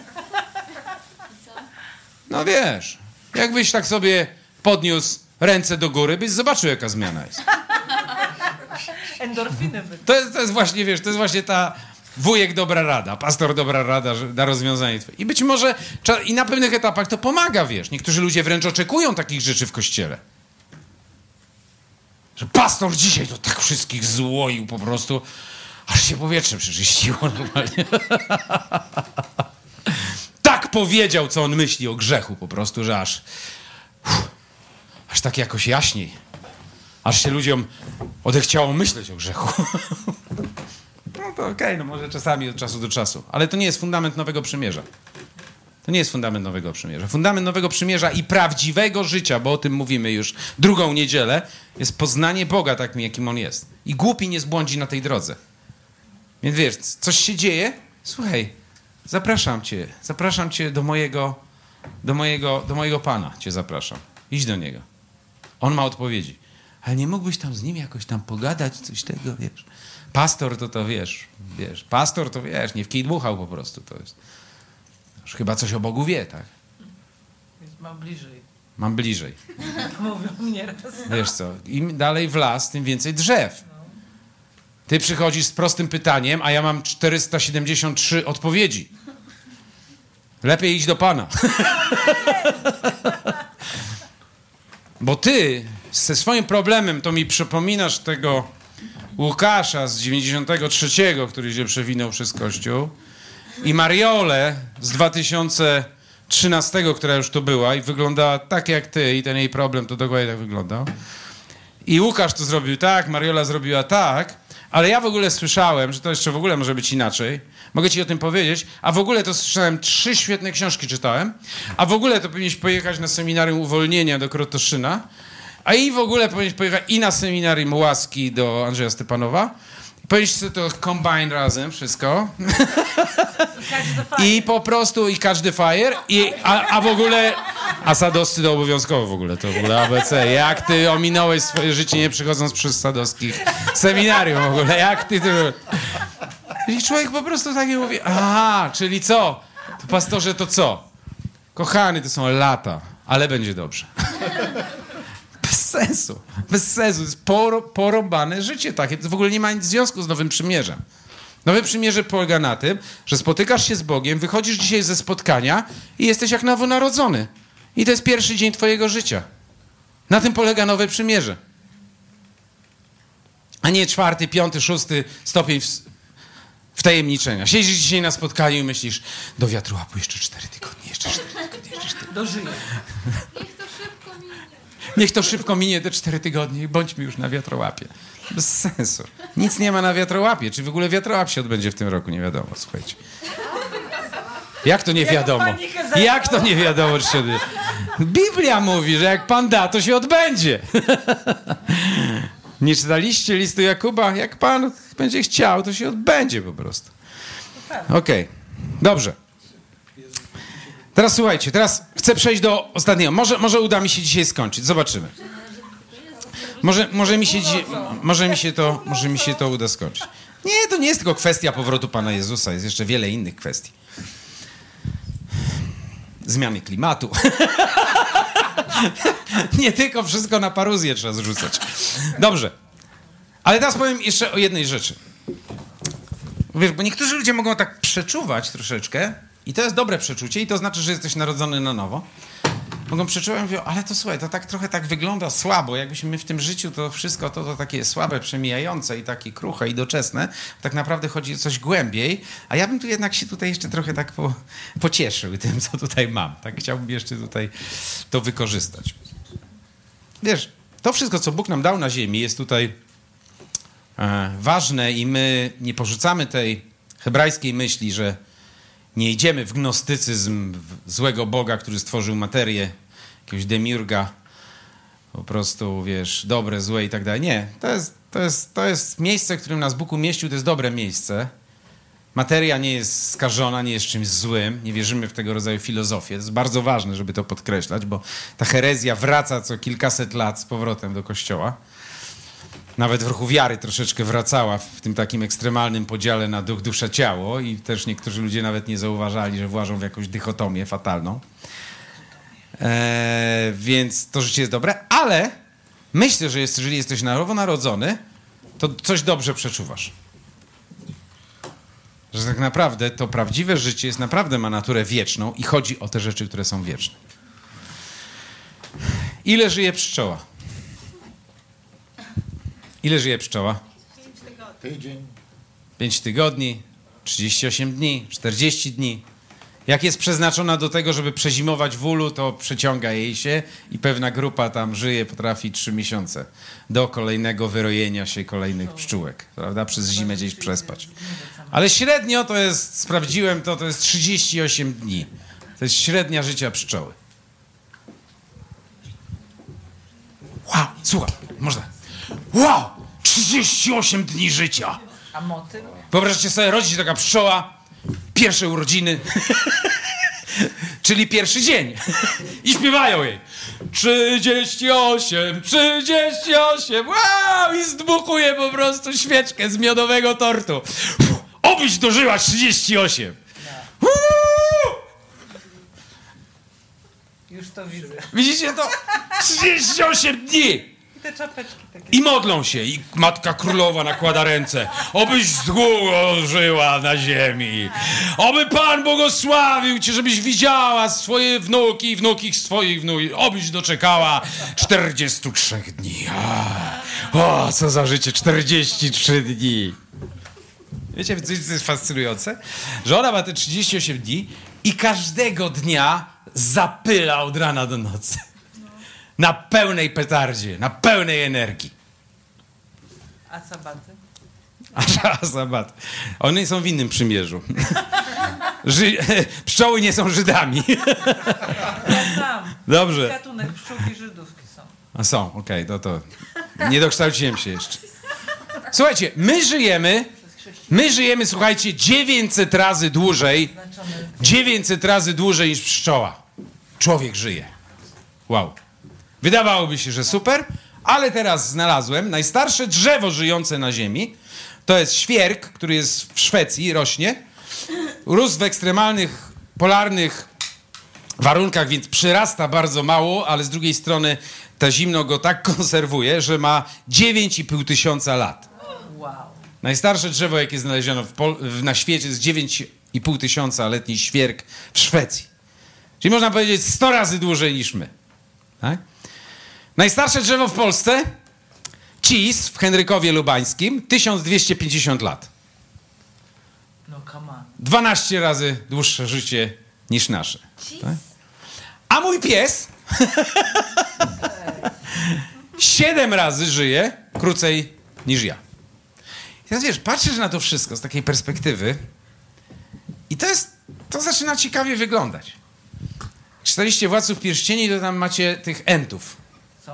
No wiesz, jakbyś tak sobie podniósł ręce do góry, byś zobaczył, jaka zmiana jest. Endorfiny To jest właśnie, wiesz, to jest właśnie ta wujek dobra rada, pastor dobra rada na rozwiązanie twoje. I być może i na pewnych etapach to pomaga, wiesz. Niektórzy ludzie wręcz oczekują takich rzeczy w kościele. Że pastor dzisiaj to tak wszystkich złoił po prostu, aż się powietrze przeczyściło normalnie. Tak powiedział, co on myśli o grzechu po prostu, że aż tak jakoś jaśniej. Aż się ludziom odechciało myśleć o grzechu. No to okej, no może czasami od czasu do czasu. Ale to nie jest fundament Nowego Przymierza. To nie jest fundament Nowego Przymierza. Fundament Nowego Przymierza i prawdziwego życia, bo o tym mówimy już drugą niedzielę, jest poznanie Boga takim, jakim On jest. I głupi nie zbłądzi na tej drodze. Więc wiesz, coś się dzieje? Słuchaj, zapraszam cię do mojego Pana cię zapraszam. Idź do Niego. On ma odpowiedzi. Ale nie mógłbyś tam z Nim jakoś tam pogadać, coś tego, wiesz. Pastor to wiesz, pastor to wiesz, nie w kij dmuchał po prostu, to jest. Już chyba coś o Bogu wie, tak? Więc mam bliżej. Mam bliżej. Mówią mnie raz. Wiesz co, im dalej w las, tym więcej drzew. Ty przychodzisz z prostym pytaniem, a ja mam 473 odpowiedzi. Lepiej iść do Pana. Bo ty ze swoim problemem to mi przypominasz tego Łukasza z 93, który się przewinął przez Kościół, i Mariolę z 2013, która już tu była i wyglądała tak jak ty, i ten jej problem to dokładnie tak wyglądał. I Łukasz to zrobił tak, Mariola zrobiła tak, ale ja w ogóle słyszałem, że to jeszcze w ogóle może być inaczej. Mogę ci o tym powiedzieć. A w ogóle to słyszałem, 3 świetne książki czytałem. A w ogóle to powinieneś pojechać na seminarium uwolnienia do Krotoszyna. A i w ogóle powinieneś pojechać i na seminarium łaski do Andrzeja Stepanowa. Powinieneś sobie to combine razem, wszystko. I po prostu, i każdy fire. A w ogóle... A sadowscy to obowiązkowo w ogóle, to w ogóle ABC. Jak ty ominąłeś swoje życie, nie przychodząc przez sadowskich seminarium w ogóle? Jak ty... I człowiek po prostu tak mówi, aha, czyli co? To pastorze, to co? Kochany, to są lata, ale będzie dobrze. Bez sensu. Bez sensu. To jest porąbane życie takie. To w ogóle nie ma nic w związku z Nowym Przymierzem. Nowe Przymierze polega na tym, że spotykasz się z Bogiem, wychodzisz dzisiaj ze spotkania i jesteś jak nowonarodzony. I to jest pierwszy dzień twojego życia. Na tym polega Nowe Przymierze. A nie 4., 5., 6. stopień wtajemniczenia. Siedzisz dzisiaj na spotkaniu i myślisz, do wiatrułapu jeszcze 4 tygodnie, jeszcze 4 tygodnie, jeszcze 4 tygodnie. Dożyję. Niech to szybko minie. Niech to szybko minie te 4 tygodnie i bądźmy już na wiatrołapie. Bez sensu. Nic nie ma na wiatrołapie. Czy w ogóle wiatrołap się odbędzie w tym roku? Nie wiadomo, słuchajcie. Jak to nie wiadomo? Jak to nie wiadomo, czy się odbędzie? Biblia mówi, że jak Pan da, to się odbędzie. Nie czytaliście listu Jakuba? Jak Pan będzie chciał, to się odbędzie po prostu. Okej. Dobrze. Teraz słuchajcie, teraz chcę przejść do ostatniego. Może uda mi się dzisiaj skończyć. Zobaczymy. Może mi się to uda skończyć. Nie, to nie jest tylko kwestia powrotu Pana Jezusa. Jest jeszcze wiele innych kwestii. Zmiany klimatu. Nie tylko wszystko na paruzję trzeba zrzucać. Dobrze. Ale teraz powiem jeszcze o jednej rzeczy. Wiesz, bo niektórzy ludzie mogą tak przeczuwać troszeczkę i to jest dobre przeczucie i to znaczy, że jesteś narodzony na nowo. Mogą przeczuwać i mówią, ale to słuchaj, to tak trochę tak wygląda słabo, jakbyśmy my w tym życiu to wszystko to takie słabe, przemijające i takie kruche i doczesne. Tak naprawdę chodzi o coś głębiej, a ja bym tu jednak się tutaj jeszcze trochę tak pocieszył tym, co tutaj mam. Tak chciałbym jeszcze tutaj to wykorzystać. Wiesz, to wszystko, co Bóg nam dał na ziemi, jest tutaj ważne i my nie porzucamy tej hebrajskiej myśli, że nie idziemy w gnostycyzm złego Boga, który stworzył materię, jakiegoś demiurga, po prostu, wiesz, dobre, złe i tak dalej. Nie, to jest miejsce, w którym nas Bóg umieścił, to jest dobre miejsce. Materia nie jest skażona, nie jest czymś złym, nie wierzymy w tego rodzaju filozofię. To jest bardzo ważne, żeby to podkreślać, bo ta herezja wraca co kilkaset lat z powrotem do Kościoła. Nawet w ruchu wiary troszeczkę wracała w tym takim ekstremalnym podziale na duch, dusza, ciało i też niektórzy ludzie nawet nie zauważali, że włażą w jakąś dychotomię fatalną. Więc to życie jest dobre, ale myślę, że jeżeli jesteś nowonarodzony, to coś dobrze przeczuwasz. Że tak naprawdę to prawdziwe życie jest naprawdę ma naturę wieczną i chodzi o te rzeczy, które są wieczne. Ile żyje pszczoła? Ile żyje pszczoła? 5 tygodni, 38 dni, 40 dni. Jak jest przeznaczona do tego, żeby przezimować w ulu, to przeciąga jej się i pewna grupa tam żyje, potrafi 3 miesiące do kolejnego wyrojenia się kolejnych pszczółek, prawda? Przez zimę gdzieś przespać. Ale średnio to jest, sprawdziłem to jest 38 dni. To jest średnia życia pszczoły. Wow, słuchaj, można. Wow, 38 dni życia. A motyl? Wyobraźcie sobie, rodzi się taka pszczoła, pierwsze urodziny, czyli pierwszy dzień. I śpiewają jej. 38, 38, wow! I zdmuchuje po prostu świeczkę z miodowego tortu. Obyś dożyła 38. Już to widzę. Widzicie to? 38 dni. I te czapeczki takie. I modlą się. I Matka Królowa nakłada ręce. Obyś długo żyła na ziemi. Oby Pan błogosławił cię, żebyś widziała swoje wnuki i wnuki swoich wnuki. Obyś doczekała 43 dni. O, co za życie. 43 dni. Wiecie, co jest fascynujące? Że ona ma te 38 dni i każdego dnia zapyla od rana do nocy. Na pełnej petardzie, na pełnej energii. A sabaty? A sabat. One są w innym przymierzu. Pszczoły nie są Żydami. Ja znam. Dobrze. Gatunek pszczółki żydówki są. A są, okej, to. Nie dokształciłem się jeszcze. Słuchajcie, my żyjemy, słuchajcie, 900 razy dłużej. 900 razy dłużej niż pszczoła. Człowiek żyje. Wow. Wydawałoby się, że super, ale teraz znalazłem najstarsze drzewo żyjące na ziemi. To jest świerk, który jest w Szwecji, rośnie. Rósł w ekstremalnych polarnych warunkach, więc przyrasta bardzo mało, ale z drugiej strony ta zimno go tak konserwuje, że ma 9,5 tysiąca lat. Wow. Najstarsze drzewo, jakie znaleziono na świecie, jest 9,5 tysiąca letni świerk w Szwecji. Czyli można powiedzieć 100 razy dłużej niż my. Tak? Najstarsze drzewo w Polsce, Cis w Henrykowie Lubańskim, 1250 lat. No come on. 12 razy dłuższe życie niż nasze. Cis? Tak? A mój pies 7 razy żyje krócej niż ja. I teraz wiesz, patrzysz na to wszystko z takiej perspektywy i to zaczyna ciekawie wyglądać. Czytaliście Władców Pierścieni, to tam macie tych entów. Są.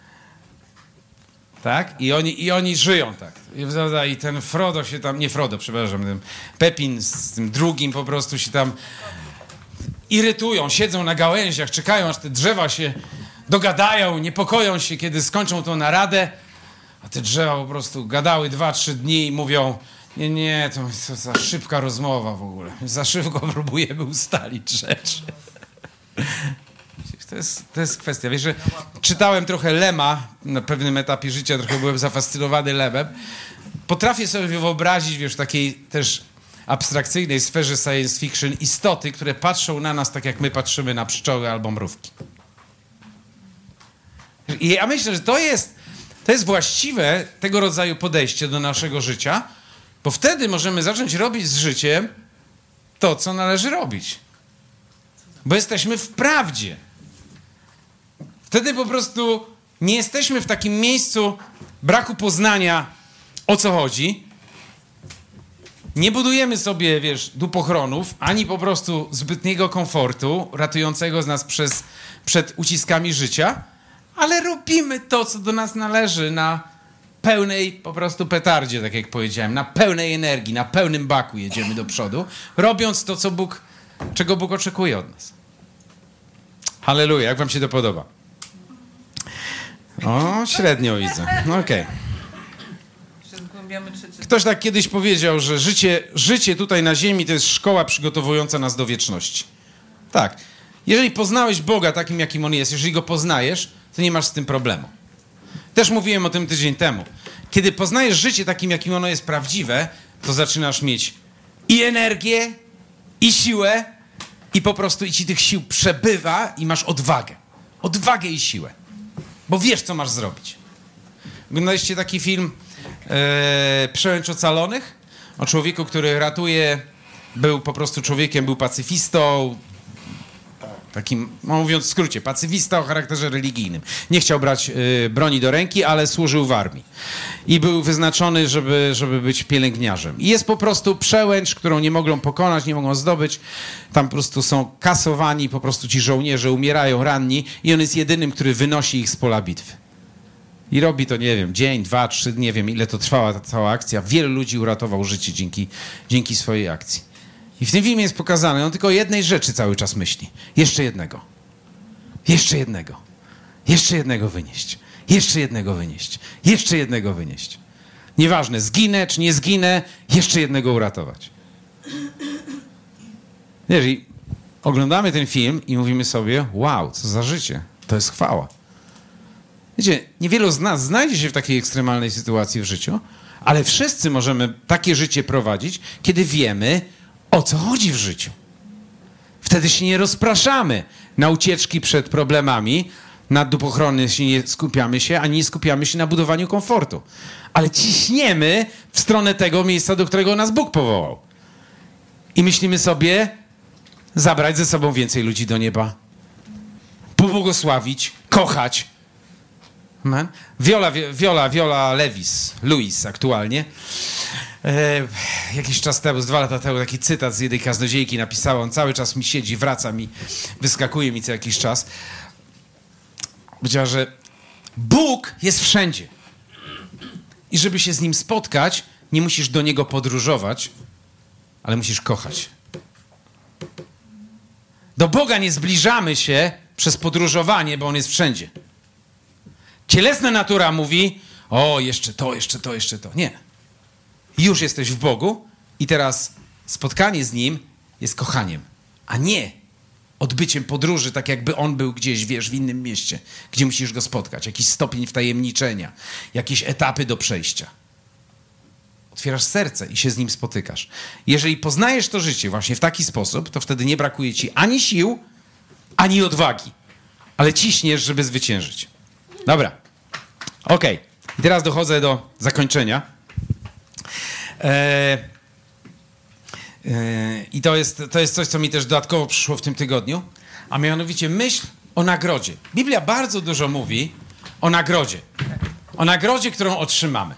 Tak? I oni żyją tak. I ten Frodo się tam, nie Frodo, przepraszam, ten Pepin z tym drugim po prostu się tam irytują, siedzą na gałęziach, czekają, aż te drzewa się dogadają, niepokoją się, kiedy skończą tą naradę, a te drzewa po prostu gadały 2-3 dni i mówią, nie, to za szybka rozmowa w ogóle. Za szybko próbujemy ustalić rzeczy. To jest kwestia. Wiesz, że czytałem trochę Lema na pewnym etapie życia, trochę byłem zafascynowany Lemem. Potrafię sobie wyobrazić, wiesz, w takiej też abstrakcyjnej sferze science fiction istoty, które patrzą na nas tak, jak my patrzymy na pszczoły albo mrówki. I ja myślę, że to jest właściwe tego rodzaju podejście do naszego życia, bo wtedy możemy zacząć robić z życiem to, co należy robić. Bo jesteśmy w prawdzie. Wtedy po prostu nie jesteśmy w takim miejscu braku poznania, o co chodzi. Nie budujemy sobie, wiesz, dupochronów, ani po prostu zbytniego komfortu ratującego z nas przed uciskami życia, ale robimy to, co do nas należy na pełnej po prostu petardzie, tak jak powiedziałem, na pełnej energii, na pełnym baku jedziemy do przodu, robiąc to, czego Bóg oczekuje od nas. Halleluja, jak wam się to podoba? O, średnio widzę. Okej. Jeszcze zgłębiamy trzeci. Ktoś tak kiedyś powiedział, że życie tutaj na ziemi to jest szkoła przygotowująca nas do wieczności. Tak. Jeżeli poznałeś Boga takim, jakim On jest, jeżeli Go poznajesz, to nie masz z tym problemu. Też mówiłem o tym tydzień temu. Kiedy poznajesz życie takim, jakim ono jest prawdziwe, to zaczynasz mieć i energię, i siłę, i po prostu i ci tych sił przebywa i masz odwagę. Odwagę i siłę. Bo wiesz, co masz zrobić. Oglądaliście taki film Przełęcz Ocalonych? O człowieku, który ratuje, był po prostu człowiekiem, był pacyfistą, takim, mówiąc w skrócie, pacyfista o charakterze religijnym. Nie chciał brać broni do ręki, ale służył w armii. I był wyznaczony, żeby być pielęgniarzem. I jest po prostu przełęcz, którą nie mogą pokonać, nie mogą zdobyć. Tam po prostu są kasowani, po prostu ci żołnierze umierają ranni i on jest jedynym, który wynosi ich z pola bitwy. I robi to, nie wiem, dzień, 2, 3, nie wiem, ile to trwała ta cała akcja. Wielu ludzi uratował życie dzięki swojej akcji. I w tym filmie jest pokazane, on tylko o jednej rzeczy cały czas myśli. Jeszcze jednego. Jeszcze jednego. Jeszcze jednego wynieść. Jeszcze jednego wynieść. Jeszcze jednego wynieść. Nieważne, zginę czy nie zginę, jeszcze jednego uratować. Wiesz, i oglądamy ten film i mówimy sobie, wow, co za życie. To jest chwała. Wiecie, niewielu z nas znajdzie się w takiej ekstremalnej sytuacji w życiu, ale wszyscy możemy takie życie prowadzić, kiedy wiemy, o co chodzi w życiu. Wtedy się nie rozpraszamy na ucieczki przed problemami, na dupochrony nie skupiamy się, ani nie skupiamy się na budowaniu komfortu. Ale ciśniemy w stronę tego miejsca, do którego nas Bóg powołał. I myślimy sobie, zabrać ze sobą więcej ludzi do pobłogosławić, kochać. Amen. Viola Lewis aktualnie. Jakiś czas temu, 2 lata temu, taki cytat z jednej kaznodziejki napisała, on cały czas mi siedzi, wraca mi, wyskakuje mi co jakiś czas. Powiedziała, że Bóg jest wszędzie. I żeby się z Nim spotkać, nie musisz do Niego podróżować, ale musisz kochać. Do Boga nie zbliżamy się przez podróżowanie, bo On jest wszędzie. Cielesna natura mówi, o, jeszcze to. Nie. Już jesteś w Bogu i teraz spotkanie z Nim jest kochaniem. a nie odbyciem podróży, tak jakby on był gdzieś, wiesz, w innym mieście, gdzie musisz go spotkać. Jakiś stopień wtajemniczenia, jakieś etapy do przejścia. Otwierasz serce i się z nim spotykasz. Jeżeli poznajesz to życie właśnie w taki sposób, to wtedy nie brakuje ci ani sił, ani odwagi. Ale ciśniesz, żeby zwyciężyć. Dobra. Okej. I teraz dochodzę do zakończenia. I to jest coś, co mi też dodatkowo przyszło w tym tygodniu, a mianowicie myśl o nagrodzie. Biblia bardzo dużo mówi o nagrodzie. O nagrodzie, którą otrzymamy.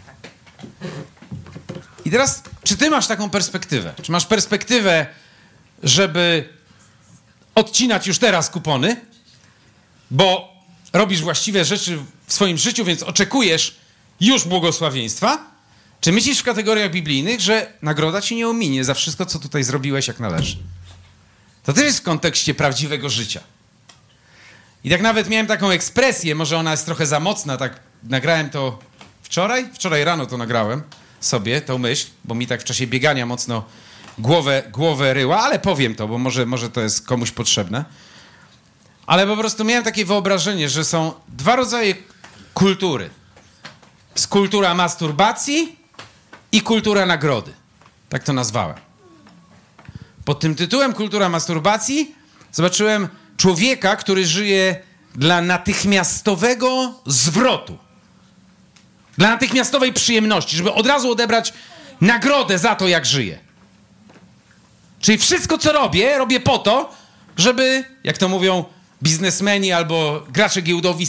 I teraz, czy ty masz taką perspektywę? Czy masz perspektywę, żeby odcinać już teraz kupony, bo robisz właściwe rzeczy w swoim życiu, więc oczekujesz już błogosławieństwa? Czy myślisz w kategoriach biblijnych, że nagroda ci nie ominie za wszystko, co tutaj zrobiłeś, jak należy? To też jest w kontekście prawdziwego życia. I tak nawet miałem taką ekspresję, może ona jest trochę za mocna, tak nagrałem to wczoraj rano to nagrałem sobie, tą myśl, bo mi tak w czasie biegania mocno głowę ryła, ale powiem to, bo może to jest komuś potrzebne. Ale po prostu miałem takie wyobrażenie, że są dwa rodzaje kultury. Jest kultura masturbacji i kultura nagrody. Tak to nazwałem. Pod tym tytułem kultura masturbacji zobaczyłem człowieka, który żyje dla natychmiastowego zwrotu. Dla natychmiastowej przyjemności, żeby od razu odebrać nagrodę za to, jak żyje. Czyli wszystko, co robię po to, żeby, jak to mówią biznesmeni albo gracze giełdowi,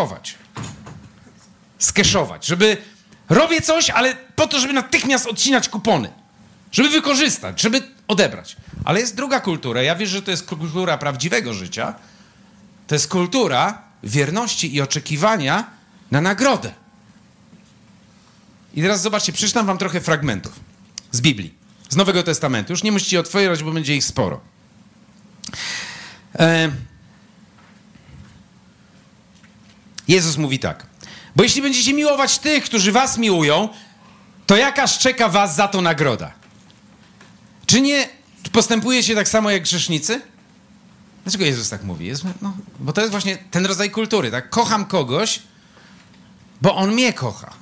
skeszować. Żeby robię coś, ale po to, żeby natychmiast odcinać kupony. Żeby wykorzystać, żeby odebrać. Ale jest druga kultura. Ja wierzę, że to jest kultura prawdziwego życia. To jest kultura wierności i oczekiwania na nagrodę. I teraz zobaczcie, przeczytam wam trochę fragmentów z Biblii, z Nowego Testamentu. Już nie musicie otwierać, bo będzie ich sporo. Jezus mówi tak. Bo jeśli będziecie miłować tych, którzy was miłują, to jakaż czeka was za to nagroda? Czy nie postępujecie tak samo jak grzesznicy? Dlaczego Jezus tak mówi? Bo to jest właśnie ten rodzaj kultury, tak? Kocham kogoś, bo on mnie kocha.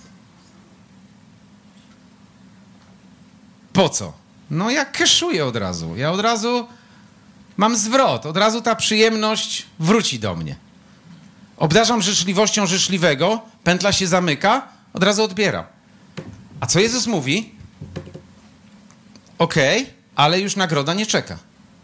Po co? No ja keszuję od razu. Ja od razu mam zwrot. Od razu ta przyjemność wróci do mnie. Obdarzam życzliwością życzliwego, pętla się zamyka, od razu odbieram. A co Jezus mówi? Okej, ale już nagroda nie czeka.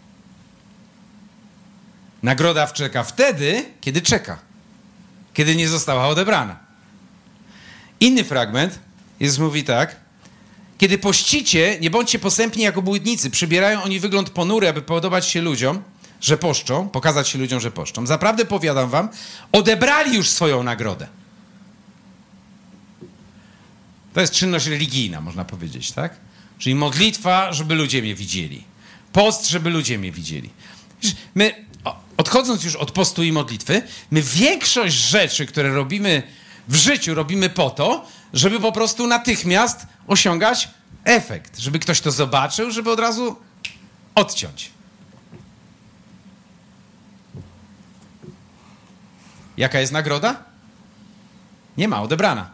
Nagroda czeka wtedy, kiedy czeka. Kiedy nie została odebrana. Inny fragment, Jezus mówi tak. Kiedy pościcie, nie bądźcie posępni jak obłudnicy. Przybierają oni wygląd ponury, aby podobać się ludziom, że poszczą, pokazać się ludziom, że poszczą. Zaprawdę powiadam wam, odebrali już swoją nagrodę. To jest czynność religijna, można powiedzieć, tak? Czyli modlitwa, żeby ludzie mnie widzieli. Post, żeby ludzie mnie widzieli. My, odchodząc już od postu i modlitwy, my większość rzeczy, które robimy w życiu, robimy po to, żeby po prostu natychmiast osiągać efekt. Żeby ktoś to zobaczył, żeby od razu odciąć. Jaka jest nagroda? Nie ma, odebrana.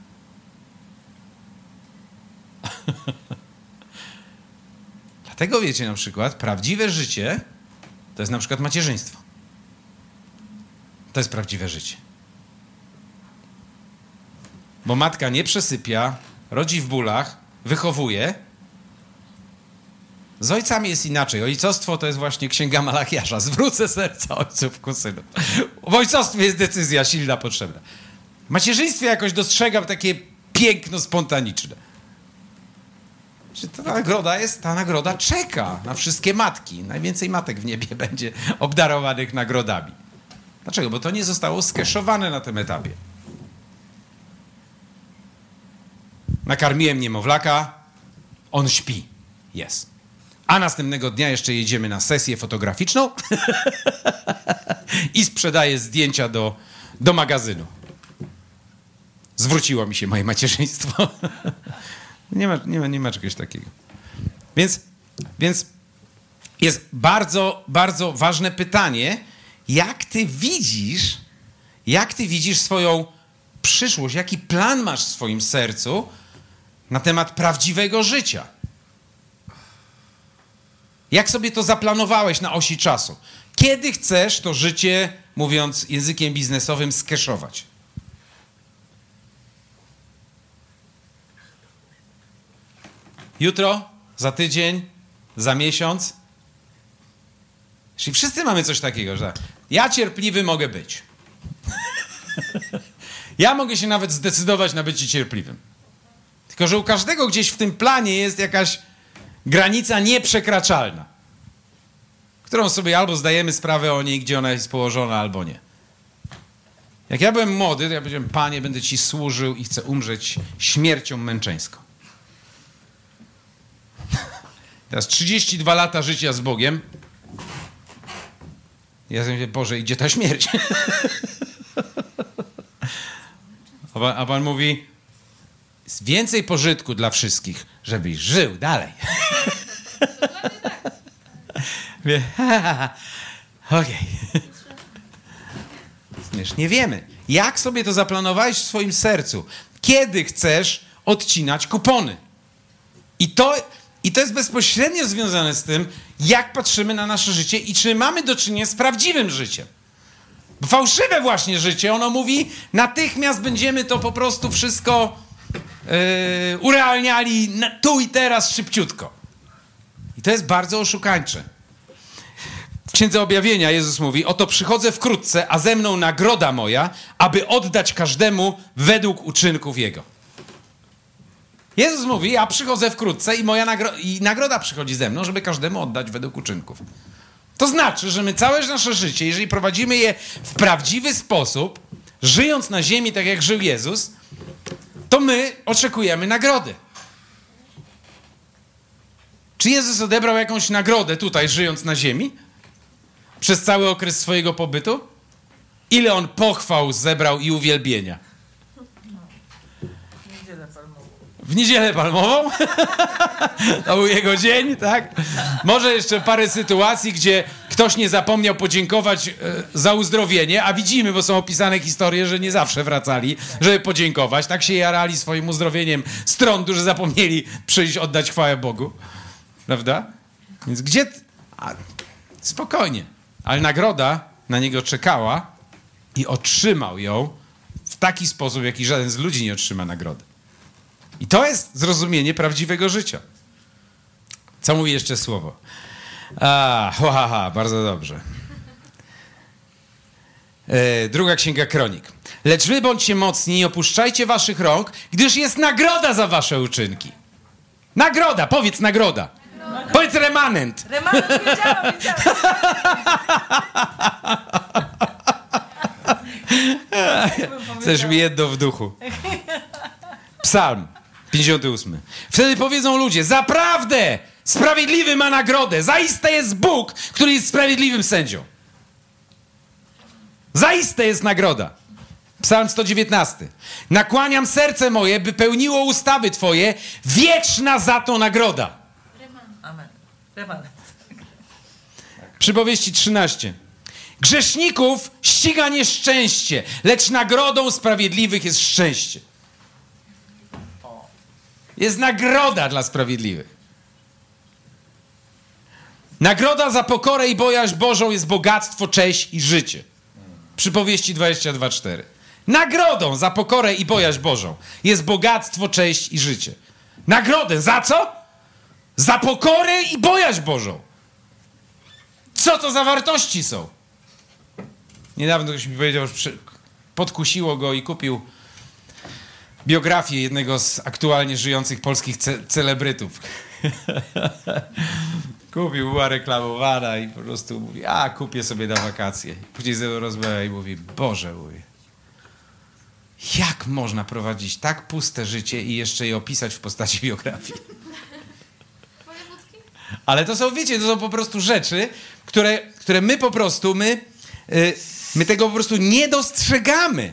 Dlatego wiecie na przykład, prawdziwe życie to jest na przykład macierzyństwo. To jest prawdziwe życie. Bo matka nie przesypia, rodzi w bólach, wychowuje. Z ojcami jest inaczej. Ojcostwo to jest właśnie księga Malachiasza. Zwrócę serca ojców ku synom. W ojcostwie jest decyzja silna, potrzebna. W macierzyństwie jakoś dostrzegam takie piękno spontaniczne. Że ta nagroda czeka na wszystkie matki. Najwięcej matek w niebie będzie obdarowanych nagrodami. Dlaczego? Bo to nie zostało skeszowane na tym etapie. Nakarmiłem niemowlaka, on śpi. Jest. A następnego dnia jeszcze jedziemy na sesję fotograficzną i sprzedaję zdjęcia do magazynu. Zwróciło mi się moje macierzyństwo. Nie ma czegoś takiego. Więc jest bardzo, bardzo ważne pytanie, jak ty widzisz swoją przyszłość, jaki plan masz w swoim sercu na temat prawdziwego życia. Jak sobie to zaplanowałeś na osi czasu? Kiedy chcesz to życie, mówiąc językiem biznesowym, skeszować? Jutro? Za tydzień? Za miesiąc? Czyli wszyscy mamy coś takiego, że ja cierpliwy mogę być. Ja mogę się nawet zdecydować na bycie cierpliwym. Tylko że u każdego gdzieś w tym planie jest jakaś granica nieprzekraczalna, którą sobie albo zdajemy sprawę o niej, gdzie ona jest położona, albo nie. Jak ja byłem młody, to ja powiedziałem: Panie, będę Ci służył i chcę umrzeć śmiercią męczeńską. Teraz 32 lata życia z Bogiem. Ja sobie mówię: Boże, idzie ta śmierć. A Pan mówi: jest więcej pożytku dla wszystkich, żebyś żył dalej. Mówię: okej. Nie wiemy. Jak sobie to zaplanowałeś w swoim sercu? Kiedy chcesz odcinać kupony? I to jest bezpośrednio związane z tym, jak patrzymy na nasze życie i czy mamy do czynienia z prawdziwym życiem. Bo fałszywe właśnie życie, ono mówi, natychmiast będziemy to po prostu wszystko urealniali tu i teraz szybciutko. I to jest bardzo oszukańcze. W Księdze Objawienia Jezus mówi: oto przychodzę wkrótce, a ze mną nagroda moja, aby oddać każdemu według uczynków jego. Jezus mówi: ja przychodzę wkrótce i moja nagroda przychodzi ze mną, żeby każdemu oddać według uczynków. To znaczy, że my całe nasze życie, jeżeli prowadzimy je w prawdziwy sposób, żyjąc na ziemi tak jak żył Jezus, to my oczekujemy nagrody. Czy Jezus odebrał jakąś nagrodę tutaj, żyjąc na ziemi? Przez cały okres swojego pobytu? Ile on pochwał zebrał i uwielbienia? Niedzielę palmową. W Niedzielę Palmową? To był jego dzień, tak? Może jeszcze parę sytuacji, gdzie ktoś nie zapomniał podziękować za uzdrowienie, a widzimy, bo są opisane historie, że nie zawsze wracali, żeby podziękować. Tak się jarali swoim uzdrowieniem z trądu, że zapomnieli przyjść oddać chwałę Bogu. Prawda? Więc gdzie... Spokojnie. Ale nagroda na niego czekała i otrzymał ją w taki sposób, w jaki żaden z ludzi nie otrzyma nagrody. I to jest zrozumienie prawdziwego życia. Co mówi jeszcze słowo? Bardzo dobrze. Druga Księga Kronik. Lecz wy bądźcie mocni i opuszczajcie waszych rąk, gdyż jest nagroda za wasze uczynki. Nagroda, powiedz nagroda. Powiedz remanent. Remanent, wiedziałam. Chcesz mi jedno w duchu. Psalm 58. Wtedy powiedzą ludzie: zaprawdę sprawiedliwy ma nagrodę. Zaiste jest Bóg, który jest sprawiedliwym sędzią. Zaiste jest nagroda. Psalm 119. Nakłaniam serce moje, by pełniło ustawy Twoje. Wieczna za to nagroda. Amen. Remanent. Przypowieści 13. Grzeszników ściga nieszczęście, lecz nagrodą sprawiedliwych jest szczęście. Jest nagroda dla sprawiedliwych. Nagroda za pokorę i bojaźń Bożą jest bogactwo, cześć i życie. Przypowieści 22:4. Nagrodą za pokorę i bojaźń Bożą jest bogactwo, cześć i życie. Nagrodę za co? Za pokorę i bojaźń Bożą. Co to za wartości są? Niedawno ktoś mi powiedział, że podkusiło go i kupił biografię jednego z aktualnie żyjących polskich celebrytów. Kupił, była reklamowana i po prostu mówi: kupię sobie na wakacje. Później ze mną rozmawia i mówi: Boże mój, jak można prowadzić tak puste życie i jeszcze je opisać w postaci biografii? Ale to są, wiecie, to są po prostu rzeczy, które my po prostu, my tego po prostu nie dostrzegamy.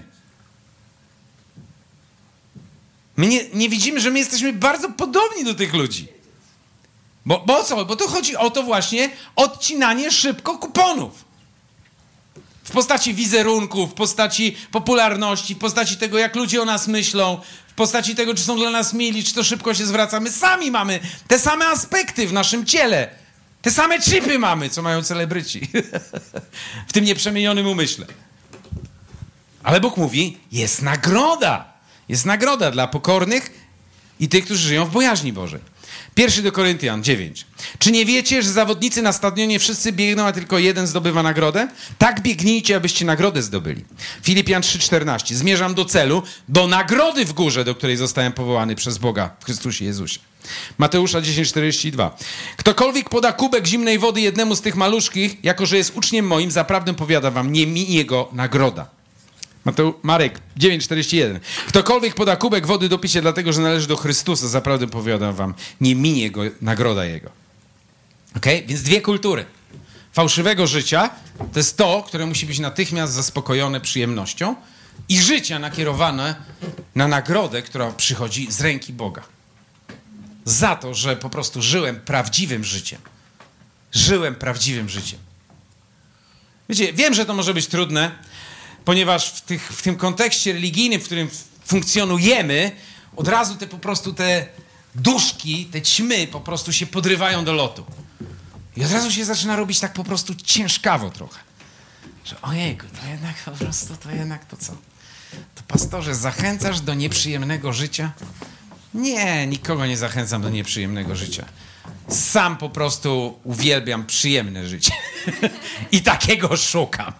My nie widzimy, że my jesteśmy bardzo podobni do tych ludzi. Bo co? Bo tu chodzi o to właśnie odcinanie szybko kuponów. W postaci wizerunku, w postaci popularności, w postaci tego, jak ludzie o nas myślą, w postaci tego, czy są dla nas mili, czy to szybko się zwraca. My sami mamy te same aspekty w naszym ciele. Te same chipy mamy, co mają celebryci. W tym nieprzemienionym umyśle. Ale Bóg mówi, jest nagroda. Jest nagroda dla pokornych i tych, którzy żyją w bojaźni Bożej. 1 do Koryntian 9. Czy nie wiecie, że zawodnicy na stadionie wszyscy biegną, a tylko jeden zdobywa nagrodę? Tak biegnijcie, abyście nagrodę zdobyli. Filipian 3,14. Zmierzam do celu, do nagrody w górze, do której zostałem powołany przez Boga w Chrystusie Jezusie. Mateusza 10,42. Ktokolwiek poda kubek zimnej wody jednemu z tych maluszkich, jako że jest uczniem moim, zaprawdę powiada wam, nie minie go nagroda. Marek 9,41. Ktokolwiek poda kubek wody do picia dlatego, że należy do Chrystusa, zaprawdę powiadam wam, nie minie go nagroda jego. Okej? Więc dwie kultury. Fałszywego życia to jest to, które musi być natychmiast zaspokojone przyjemnością i życia nakierowane na nagrodę, która przychodzi z ręki Boga. Za to, że po prostu żyłem prawdziwym życiem. Żyłem prawdziwym życiem. Wiecie, wiem, że to może być trudne, ponieważ w tym kontekście religijnym, w którym funkcjonujemy, od razu te duszki, te ćmy po prostu się podrywają do lotu. I od razu się zaczyna robić tak po prostu ciężkawo trochę. Że ojejku, to jednak to co? To pastorze, zachęcasz do nieprzyjemnego życia? Nie, nikogo nie zachęcam do nieprzyjemnego życia. Sam po prostu uwielbiam przyjemne życie. I takiego szukam.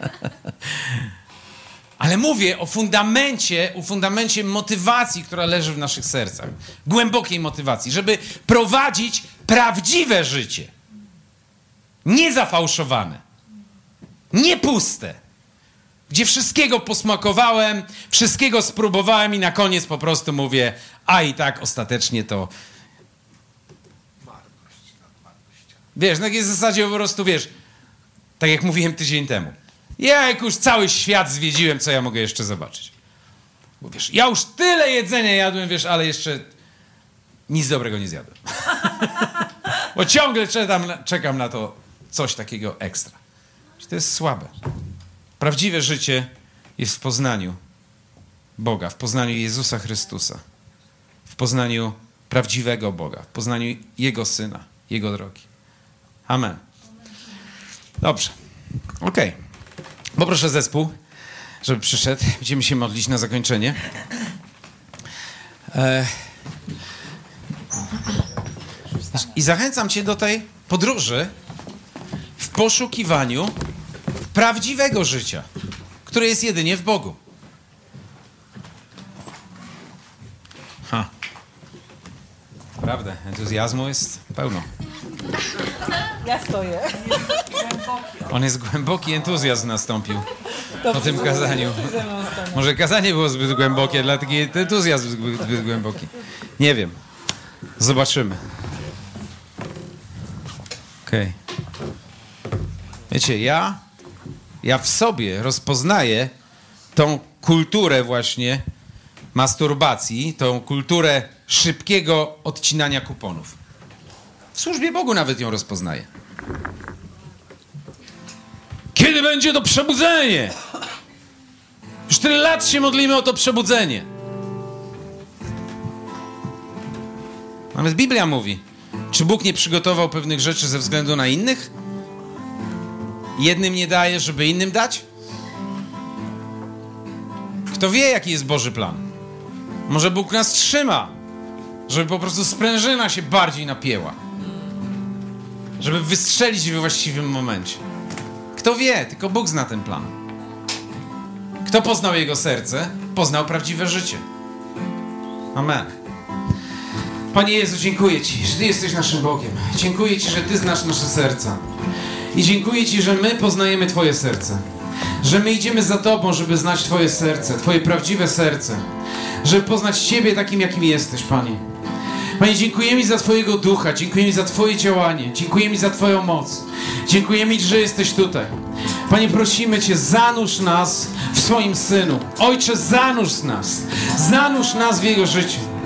Ale mówię o fundamencie motywacji, która leży w naszych sercach. Głębokiej motywacji, żeby prowadzić prawdziwe życie. Nie zafałszowane. Nie puste. Gdzie wszystkiego posmakowałem, wszystkiego spróbowałem i na koniec po prostu mówię, a i tak ostatecznie to... Wiesz, na takiej zasadzie po prostu, wiesz, tak jak mówiłem tydzień temu. Ja jak już cały świat zwiedziłem, co ja mogę jeszcze zobaczyć? Bo wiesz, ja już tyle jedzenia jadłem, wiesz, ale jeszcze nic dobrego nie zjadłem. Bo ciągle czekam na to coś takiego ekstra. To jest słabe. Prawdziwe życie jest w poznaniu Boga, w poznaniu Jezusa Chrystusa, w poznaniu prawdziwego Boga, w poznaniu Jego Syna, Jego drogi. Amen. Dobrze. Okej. Poproszę zespół, żeby przyszedł. Będziemy się modlić na zakończenie. I zachęcam cię do tej podróży w poszukiwaniu prawdziwego życia, które jest jedynie w Bogu. Prawda, entuzjazmu jest pełno. Ja stoję. On jest głęboki entuzjazm nastąpił po tym kazaniu. Może kazanie było zbyt głębokie, dlatego entuzjazm zbyt głęboki. Nie wiem. Zobaczymy. Okej. Wiecie, ja w sobie rozpoznaję tą kulturę właśnie masturbacji, tą kulturę szybkiego odcinania kuponów. W służbie Bogu nawet ją rozpoznaję. Kiedy będzie to przebudzenie? Już tyle lat się modlimy o to przebudzenie. Nawet Biblia mówi, czy Bóg nie przygotował pewnych rzeczy ze względu na innych? Jednym nie daje, żeby innym dać? Kto wie, jaki jest Boży plan? Może Bóg nas trzyma, żeby po prostu sprężyna się bardziej napięła. Żeby wystrzelić we właściwym momencie. Kto wie, tylko Bóg zna ten plan. Kto poznał Jego serce, poznał prawdziwe życie. Amen. Panie Jezu, dziękuję Ci, że Ty jesteś naszym Bogiem. Dziękuję Ci, że Ty znasz nasze serca. I dziękuję Ci, że my poznajemy Twoje serce. Że my idziemy za Tobą, żeby znać Twoje serce, Twoje prawdziwe serce. Żeby poznać Ciebie takim, jakim jesteś, Panie. Panie, dziękujemy za Twojego Ducha, dziękujemy za Twoje działanie, dziękujemy za Twoją moc. Dziękujemy Ci, że jesteś tutaj. Panie, prosimy Cię, zanurz nas w swoim Synu. Ojcze, zanurz nas w Jego życiu.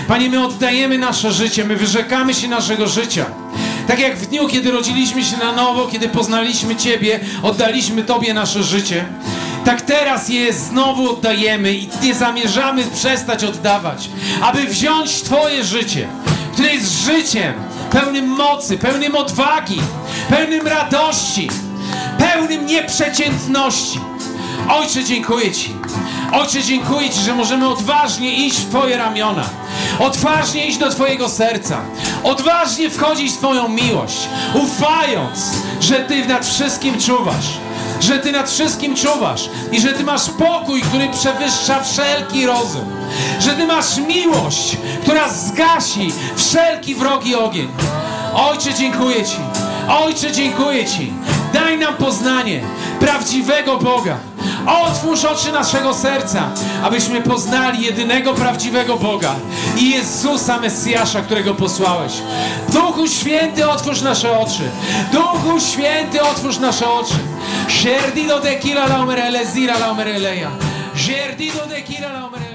Panie, my oddajemy nasze życie, my wyrzekamy się naszego życia. Tak jak w dniu, kiedy rodziliśmy się na nowo, kiedy poznaliśmy Ciebie, oddaliśmy Tobie nasze życie. Tak teraz je znowu oddajemy i nie zamierzamy przestać oddawać, aby wziąć Twoje życie, które jest życiem pełnym mocy, pełnym odwagi, pełnym radości, pełnym nieprzeciętności. Ojcze, dziękuję Ci. Ojcze, dziękuję Ci, że możemy odważnie iść w Twoje ramiona. Odważnie iść do Twojego serca. Odważnie wchodzić w Twoją miłość. Ufając, że Ty nad wszystkim czuwasz. Że Ty nad wszystkim czuwasz. I że Ty masz pokój, który przewyższa wszelki rozum. Że Ty masz miłość, która zgasi wszelki wrogi ogień. Ojcze, dziękuję Ci. Ojcze, dziękuję Ci. Daj nam poznanie prawdziwego Boga. Otwórz oczy naszego serca, abyśmy poznali jedynego prawdziwego Boga i Jezusa Mesjasza, którego posłałeś. Duchu Święty, otwórz nasze oczy. Duchu Święty, otwórz nasze oczy. Sherdido de kila la omerele zira la omereleja. Sherdido de kila la omerele.